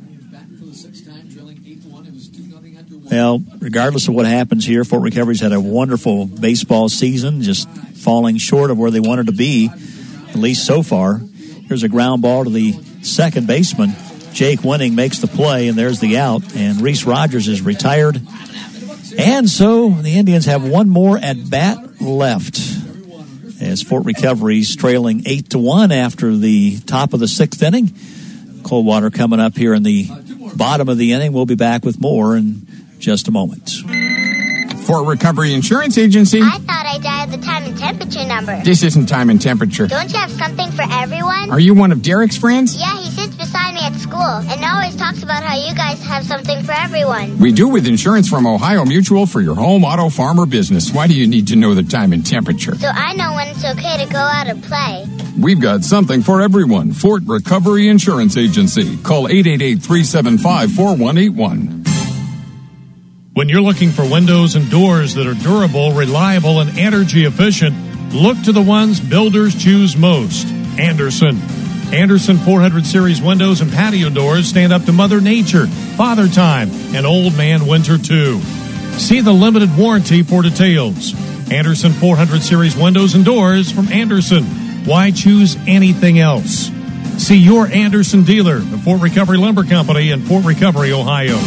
Well, regardless of what happens here, Fort Recovery's had a wonderful baseball season, just falling short of where they wanted to be, at least so far. Here's a ground ball to the second baseman. Jake Winning makes the play, and there's the out, and Reese Rogers is retired. And so the Indians have one more at bat left as Fort Recovery's trailing 8-1 after the top of the 6th inning. Coldwater coming up here in the bottom of the inning. We'll be back with more in just a moment. Fort Recovery Insurance Agency. I thought I dialed the time and temperature number. This isn't time and temperature. Don't you have something for everyone? Are you one of Derek's friends? Yeah, he sits beside me at school and always talks about how you guys have something for everyone. We do with insurance from Ohio Mutual for your home, auto, farm, or business. Why do you need to know the time and temperature? So I know when it's okay to go out and play. We've got something for everyone. Fort Recovery Insurance Agency. Call 888-375-4181. When you're looking for windows and doors that are durable, reliable, and energy efficient, look to the ones builders choose most. Andersen 400 Series windows and patio doors stand up to Mother Nature, Father Time, and Old Man Winter 2. See the limited warranty for details. Andersen 400 Series windows and doors from Andersen. Why choose anything else? See your Andersen dealer, the Fort Recovery Lumber Company in Fort Recovery, Ohio.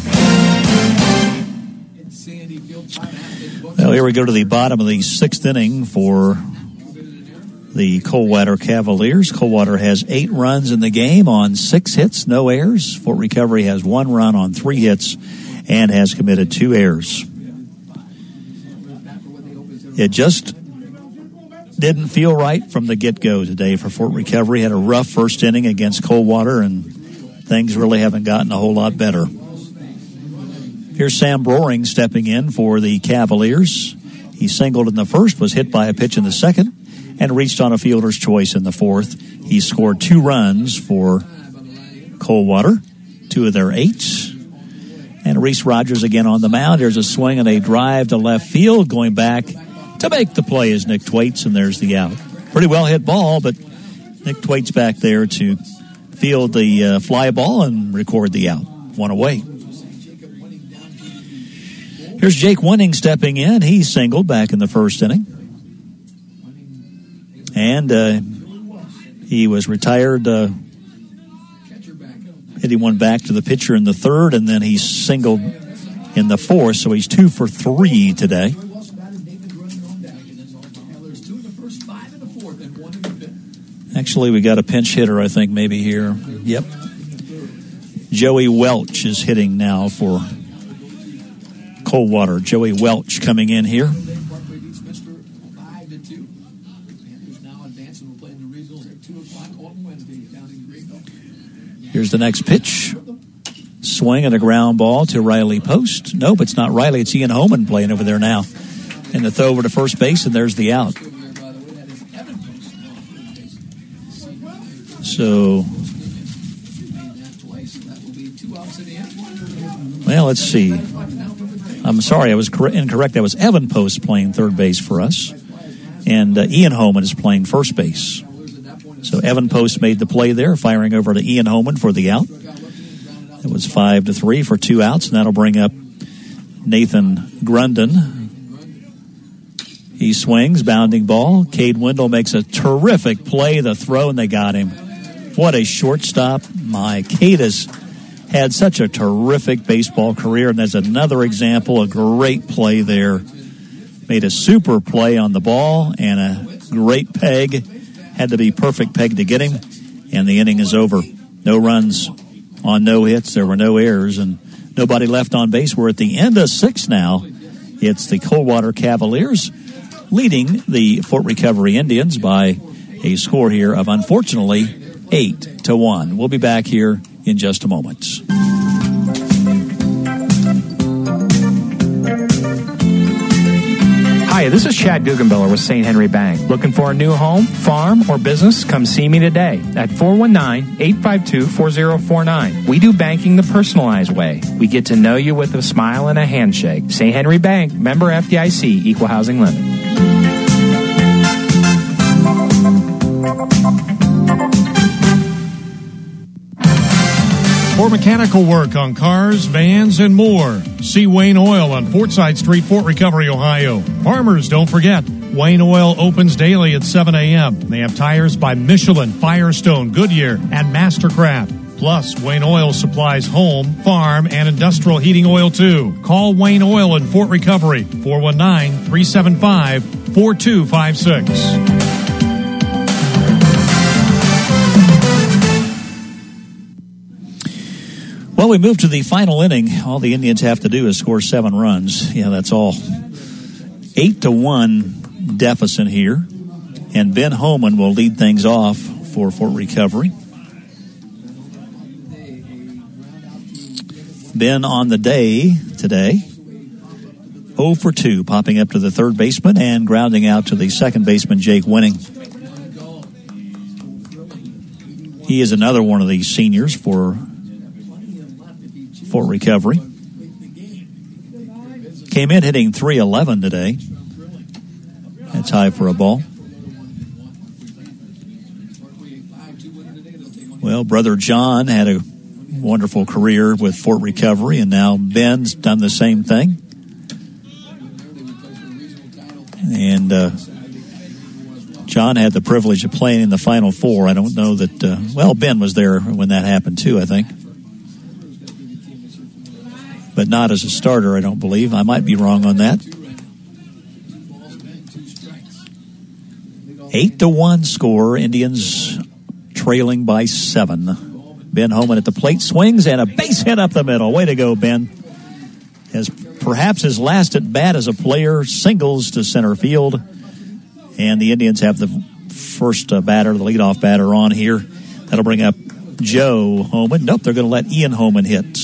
Well, here we go to the bottom of the 6th inning for the Coldwater Cavaliers. Coldwater has 8 runs in the game on 6 hits, no errors. Fort Recovery has 1 run on 3 hits and has committed 2 errors. It just didn't feel right from the get-go today for Fort Recovery. Had a rough first inning against Coldwater, and things really haven't gotten a whole lot better. Here's Sam Broering stepping in for the Cavaliers. He singled in the first, was hit by a pitch in the second, and reached on a fielder's choice in the fourth. He scored 2 runs for Coldwater, 2 of their 8. And Reese Rogers again on the mound. There's a swing and a drive to left field. Going back to make the play is Nick Thwaites, and there's the out. Pretty well hit ball, but Nick Thwaites back there to field the fly ball and record the out. 1 away. Here's Jake Winning stepping in. He singled back in the first inning. And he was retired, hitting one back to the pitcher in the third, and then he singled in the fourth, so he's 2 for 3 today. Actually, we got a pinch hitter, I think, maybe here. Yep. Joey Welch is hitting now for Coldwater. Joey Welch coming in here. Here's the next pitch. Swing and a ground ball to Riley Post. Nope, it's not Riley. It's Ian Homan playing over there now. And the throw over to first base, and there's the out. So, well, let's see. I'm sorry, I was incorrect. That was Evan Post playing third base for us. And Ian Homan is playing first base. So Evan Post made the play there, firing over to Ian Homan for the out. It was 5-3 for 2 outs, and that'll bring up Nathan Grunden. He swings, bounding ball. Cade Wendell makes a terrific play, the throw, and they got him. What a shortstop. My Cade has had such a terrific baseball career, and there's another example, a great play there. Made a super play on the ball and a great peg. Had to be perfect peg to get him, and the inning is over. No runs on no hits. There were no errors, and nobody left on base. We're at the end of 6 now. It's the Coldwater Cavaliers leading the Fort Recovery Indians by a score here of, unfortunately, 8-1. We'll be back here in just a moment. Hi, this is Chad Guggenbiller with St. Henry Bank. Looking for a new home, farm, or business? Come see me today at 419-852-4049. We do banking the personalized way. We get to know you with a smile and a handshake. St. Henry Bank, member FDIC, equal housing limit. For mechanical work on cars, vans, and more, see Wayne Oil on Fortside Street, Fort Recovery, Ohio. Farmers, don't forget, Wayne Oil opens daily at 7 a.m. They have tires by Michelin, Firestone, Goodyear, and Mastercraft. Plus, Wayne Oil supplies home, farm, and industrial heating oil, too. Call Wayne Oil in Fort Recovery, 419-375-4256. Well, we move to the final inning. All the Indians have to do is score 7 runs. Yeah, that's all. 8-1 deficit here. And Ben Homan will lead things off for Fort Recovery. Ben on the day today. 0 for 2, popping up to the third baseman and grounding out to the second baseman, Jake Winning. He is another one of these seniors for Fort Recovery. Came in hitting .311 today. That's high for a ball. Well, Brother John had a wonderful career with Fort Recovery, and now Ben's done the same thing. And John had the privilege of playing in the Final Four. I don't know that, Ben was there when that happened too, I think. But not as a starter, I don't believe. I might be wrong on that. 8-1 score. Indians trailing by 7. Ben Homan at the plate, swings, and a base hit up the middle. Way to go, Ben. As perhaps his last at bat as a player, singles to center field. And the Indians have the first batter, the leadoff batter on here. That'll bring up Joe Homan. Nope, they're going to let Ian Homan hit.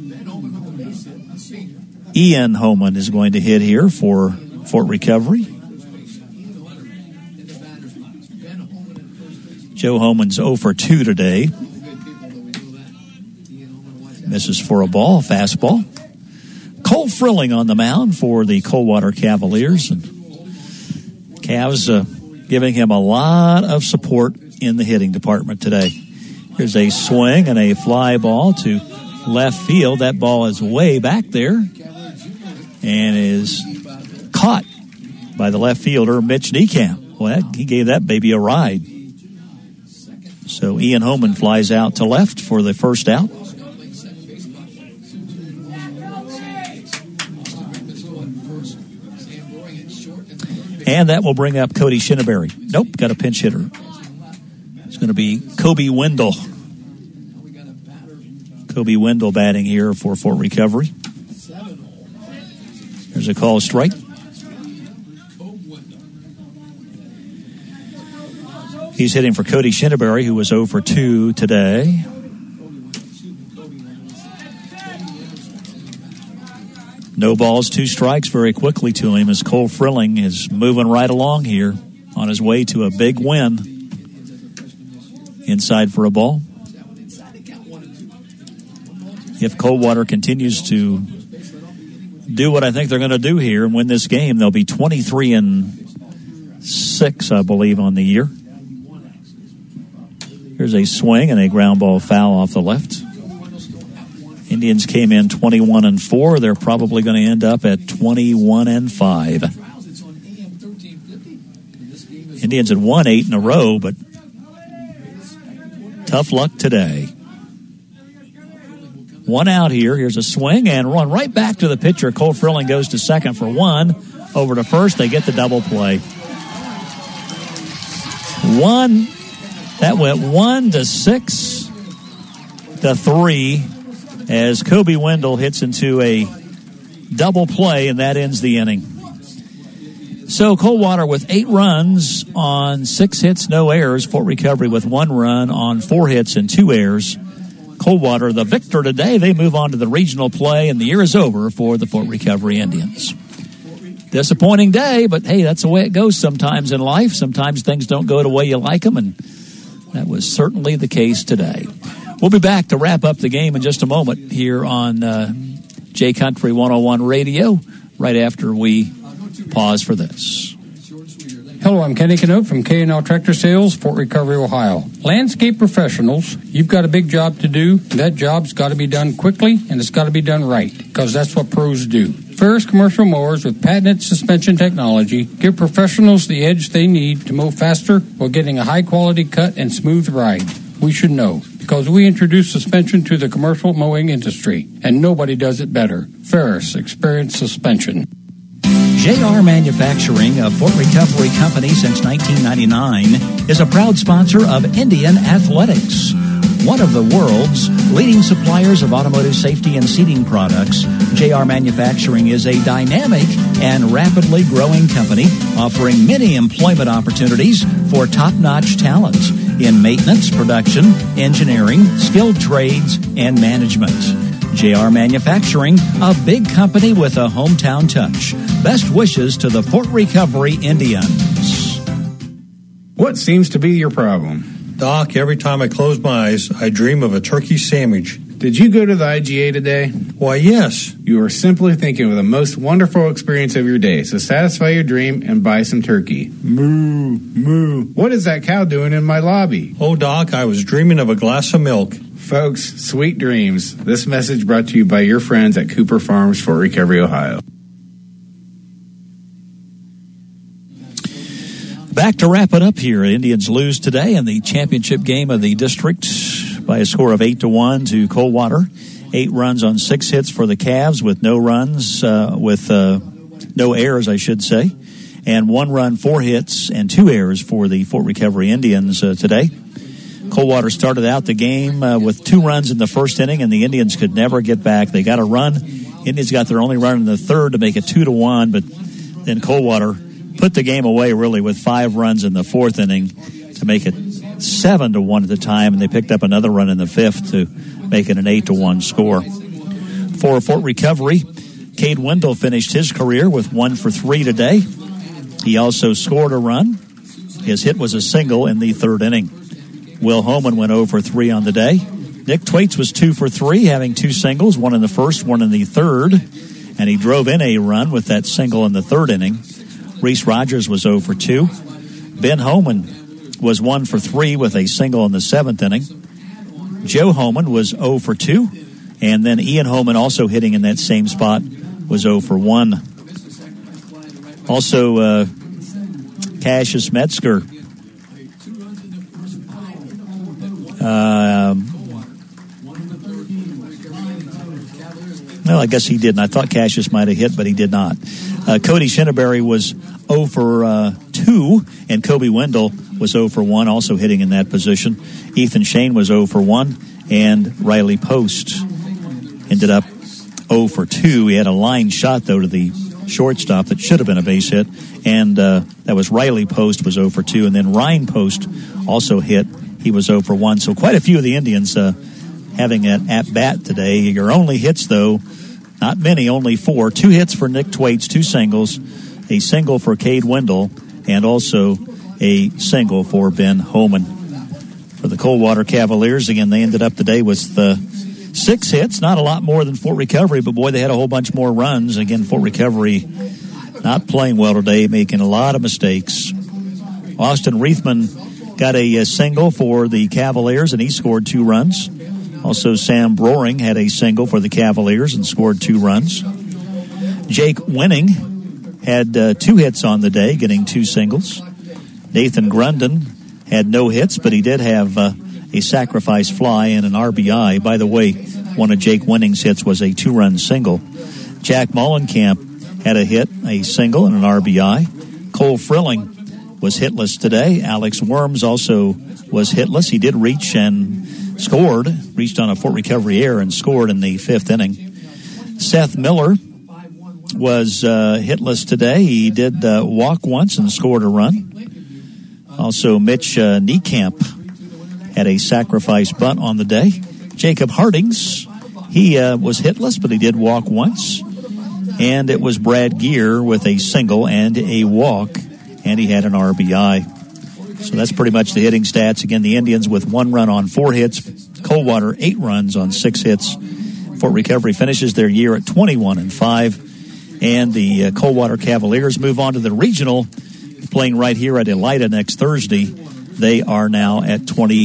Ian Homan is going to hit here for Fort Recovery. Joe Homan's 0 for 2 today. Misses for a ball, fastball. Cole Frilling on the mound for the Coldwater Cavaliers. And Cavs giving him a lot of support in the hitting department today. Here's a swing and a fly ball to left field. That ball is way back there and is caught by the left fielder, Mitch Niekamp. Well, he gave that baby a ride. So Ian Homan flies out to left for the first out. And that will bring up Cody Shinneberry. Nope, got a pinch hitter. It's going to be Kobe Wendell. Kobe Wendell batting here for Fort Recovery. There's a call strike. He's hitting for Cody Shinneberry, who was 0 for 2 today. No balls, 2 strikes very quickly to him as Cole Frilling is moving right along here on his way to a big win. Inside for a ball. If Coldwater continues to do what I think they're going to do here and win this game, they'll be 23-6, I believe, on the year. Here's a swing and a ground ball foul off the left. Indians came in 21-4. They're probably going to end up at 21-5. Indians had won 8 in a row, but tough luck today. 1 out here. Here's a swing and run right back to the pitcher. Cole Frilling goes to second for 1. Over to first. They get the double play. 1. That went 1-6-3 as Kobe Wendell hits into a double play, and that ends the inning. So Coldwater with 8 runs on 6 hits, no errors. Fort Recovery with 1 run on 4 hits and 2 errors. Coldwater, the victor today. They move on to the regional play, and the year is over for the Fort Recovery Indians. Disappointing day, but hey, that's the way it goes sometimes in life. Sometimes things don't go the way you like them, and that was certainly the case today. We'll be back to wrap up the game in just a moment here on J Country 101 Radio, right after we pause for this. Hello, I'm Kenny Canote from K&L Tractor Sales, Fort Recovery, Ohio. Landscape professionals, you've got a big job to do. That job's got to be done quickly, and it's got to be done right, because that's what pros do. Ferris commercial mowers with patented suspension technology give professionals the edge they need to mow faster while getting a high-quality cut and smooth ride. We should know, because we introduced suspension to the commercial mowing industry, and nobody does it better. Ferris Experience Suspension. JR Manufacturing, a Fort Recovery company since 1999, is a proud sponsor of Indian Athletics. One of the world's leading suppliers of automotive safety and seating products, JR Manufacturing is a dynamic and rapidly growing company offering many employment opportunities for top-notch talent in maintenance, production, engineering, skilled trades, and management. JR Manufacturing, a big company with a hometown touch. Best wishes to the Fort Recovery Indians. What seems to be your problem? Doc, every time I close my eyes, I dream of a turkey sandwich. Did you go to the IGA today? Why, yes. You are simply thinking of the most wonderful experience of your day, so satisfy your dream and buy some turkey. Moo, moo. What is that cow doing in my lobby? Oh, Doc, I was dreaming of a glass of milk. Folks, sweet dreams. This message brought to you by your friends at Cooper Farms, Fort Recovery, Ohio. Back to wrap it up here. Indians lose today in the championship game of the district by a score of 8-1 to Coldwater. 8 runs on 6 hits for the Cavs with no runs, no errors, I should say. And 1 run, 4 hits, and 2 errors for the Fort Recovery Indians today. Coldwater started out the game with 2 runs in the first inning, and the Indians could never get back. They got a run. Indians got their only run in the third to make it 2-1, but then Coldwater put the game away really with 5 runs in the fourth inning to make it 7-1 at the time, and they picked up another run in the fifth to make it an 8-1 score. For Fort Recovery, Cade Wendell finished his career with 1 for 3 today. He also scored a run. His hit was a single in the third inning. Will Homan went 0 for 3 on the day. Nick Twaits was 2 for 3, having 2 singles, 1 in the first, 1 in the third, and he drove in a run with that single in the third inning. Reese Rogers was 0 for 2. Ben Homan was 1 for 3 with a single in the 7th inning. Joe Homan was 0 for 2. And then Ian Homan, also hitting in that same spot, was 0 for 1. Also, Cassius Metzger. Well, I guess he didn't. I thought Cassius might have hit, but he did not. Cody Shinneberry was 0 for 2, and Kobe Wendell was 0 for 1, also hitting in that position. Ethan Shane was 0 for 1, and Riley Post ended up 0 for 2. He had a line shot, though, to the shortstop that should have been a base hit, and that was Riley Post was 0 for 2, and then Ryan Post also hit. He was 0 for 1. So quite a few of the Indians having an at-bat today. Your only hits, though, not many, only 4. 2 hits for Nick Thwaites, 2 singles, a single for Cade Wendell, and also a single for Ben Homan. For the Coldwater Cavaliers, again, they ended up today with 6 hits, not a lot more than Fort Recovery, but boy, they had a whole bunch more runs. Again, Fort Recovery not playing well today, making a lot of mistakes. Austin Reithman got a single for the Cavaliers, and he scored 2 runs. Also, Sam Broering had a single for the Cavaliers and scored 2 runs. Jake Winning had 2 hits on the day, getting 2 singles. Nathan Grunden had no hits, but he did have a sacrifice fly and an RBI. By the way, one of Jake Winning's hits was a 2-run single. Jack Mollenkamp had a hit, a single, and an RBI. Cole Frilling was hitless today. Alex Worms also was hitless. He did reach and reached on a Fort Recovery error and scored in the 5th inning. Seth Miller was hitless today. He did walk once and scored a run. Also, Mitch Niekamp had a sacrifice bunt on the day. Jacob Hardings, he was hitless, but he did walk once. And it was Brad Gear with a single and a walk, and he had an RBI. So that's pretty much the hitting stats. Again, the Indians with 1 run on 4 hits. Coldwater 8 runs on 6 hits. Fort Recovery finishes their year at 21-5. And the Coldwater Cavaliers move on to the regional, playing right here at Elida next Thursday. They are now at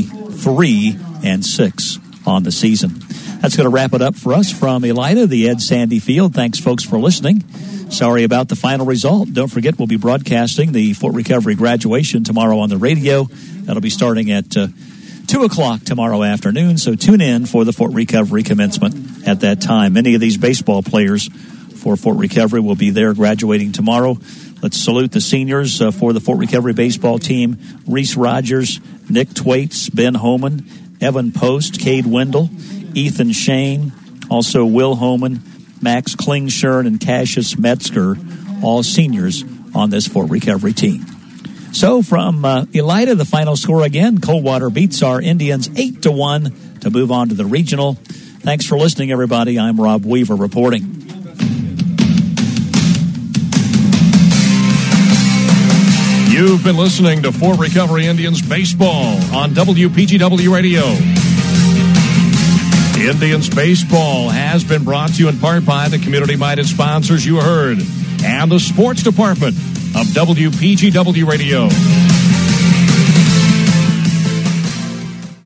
23-6 on the season. That's going to wrap it up for us from Elida, the Ed Sandy Field. Thanks, folks, for listening. Sorry about the final result. Don't forget, we'll be broadcasting the Fort Recovery graduation tomorrow on the radio. That'll be starting at 2 o'clock tomorrow afternoon, so tune in for the Fort Recovery commencement at that time. Many of these baseball players for Fort Recovery will be there graduating tomorrow. Let's salute the seniors for the Fort Recovery baseball team. Reese Rogers, Nick Thwaites, Ben Homan, Evan Post, Cade Wendell, Ethan Shane, also Will Homan, Max Klingshern, and Cassius Metzger, all seniors on this Fort Recovery team. So from Elida, the final score again, Coldwater beats our Indians 8-1 to move on to the regional. Thanks for listening, everybody. I'm Rob Weaver reporting. You've been listening to Fort Recovery Indians Baseball on WPGW Radio. Indians Baseball has been brought to you in part by the community-minded sponsors you heard and the sports department of WPGW Radio.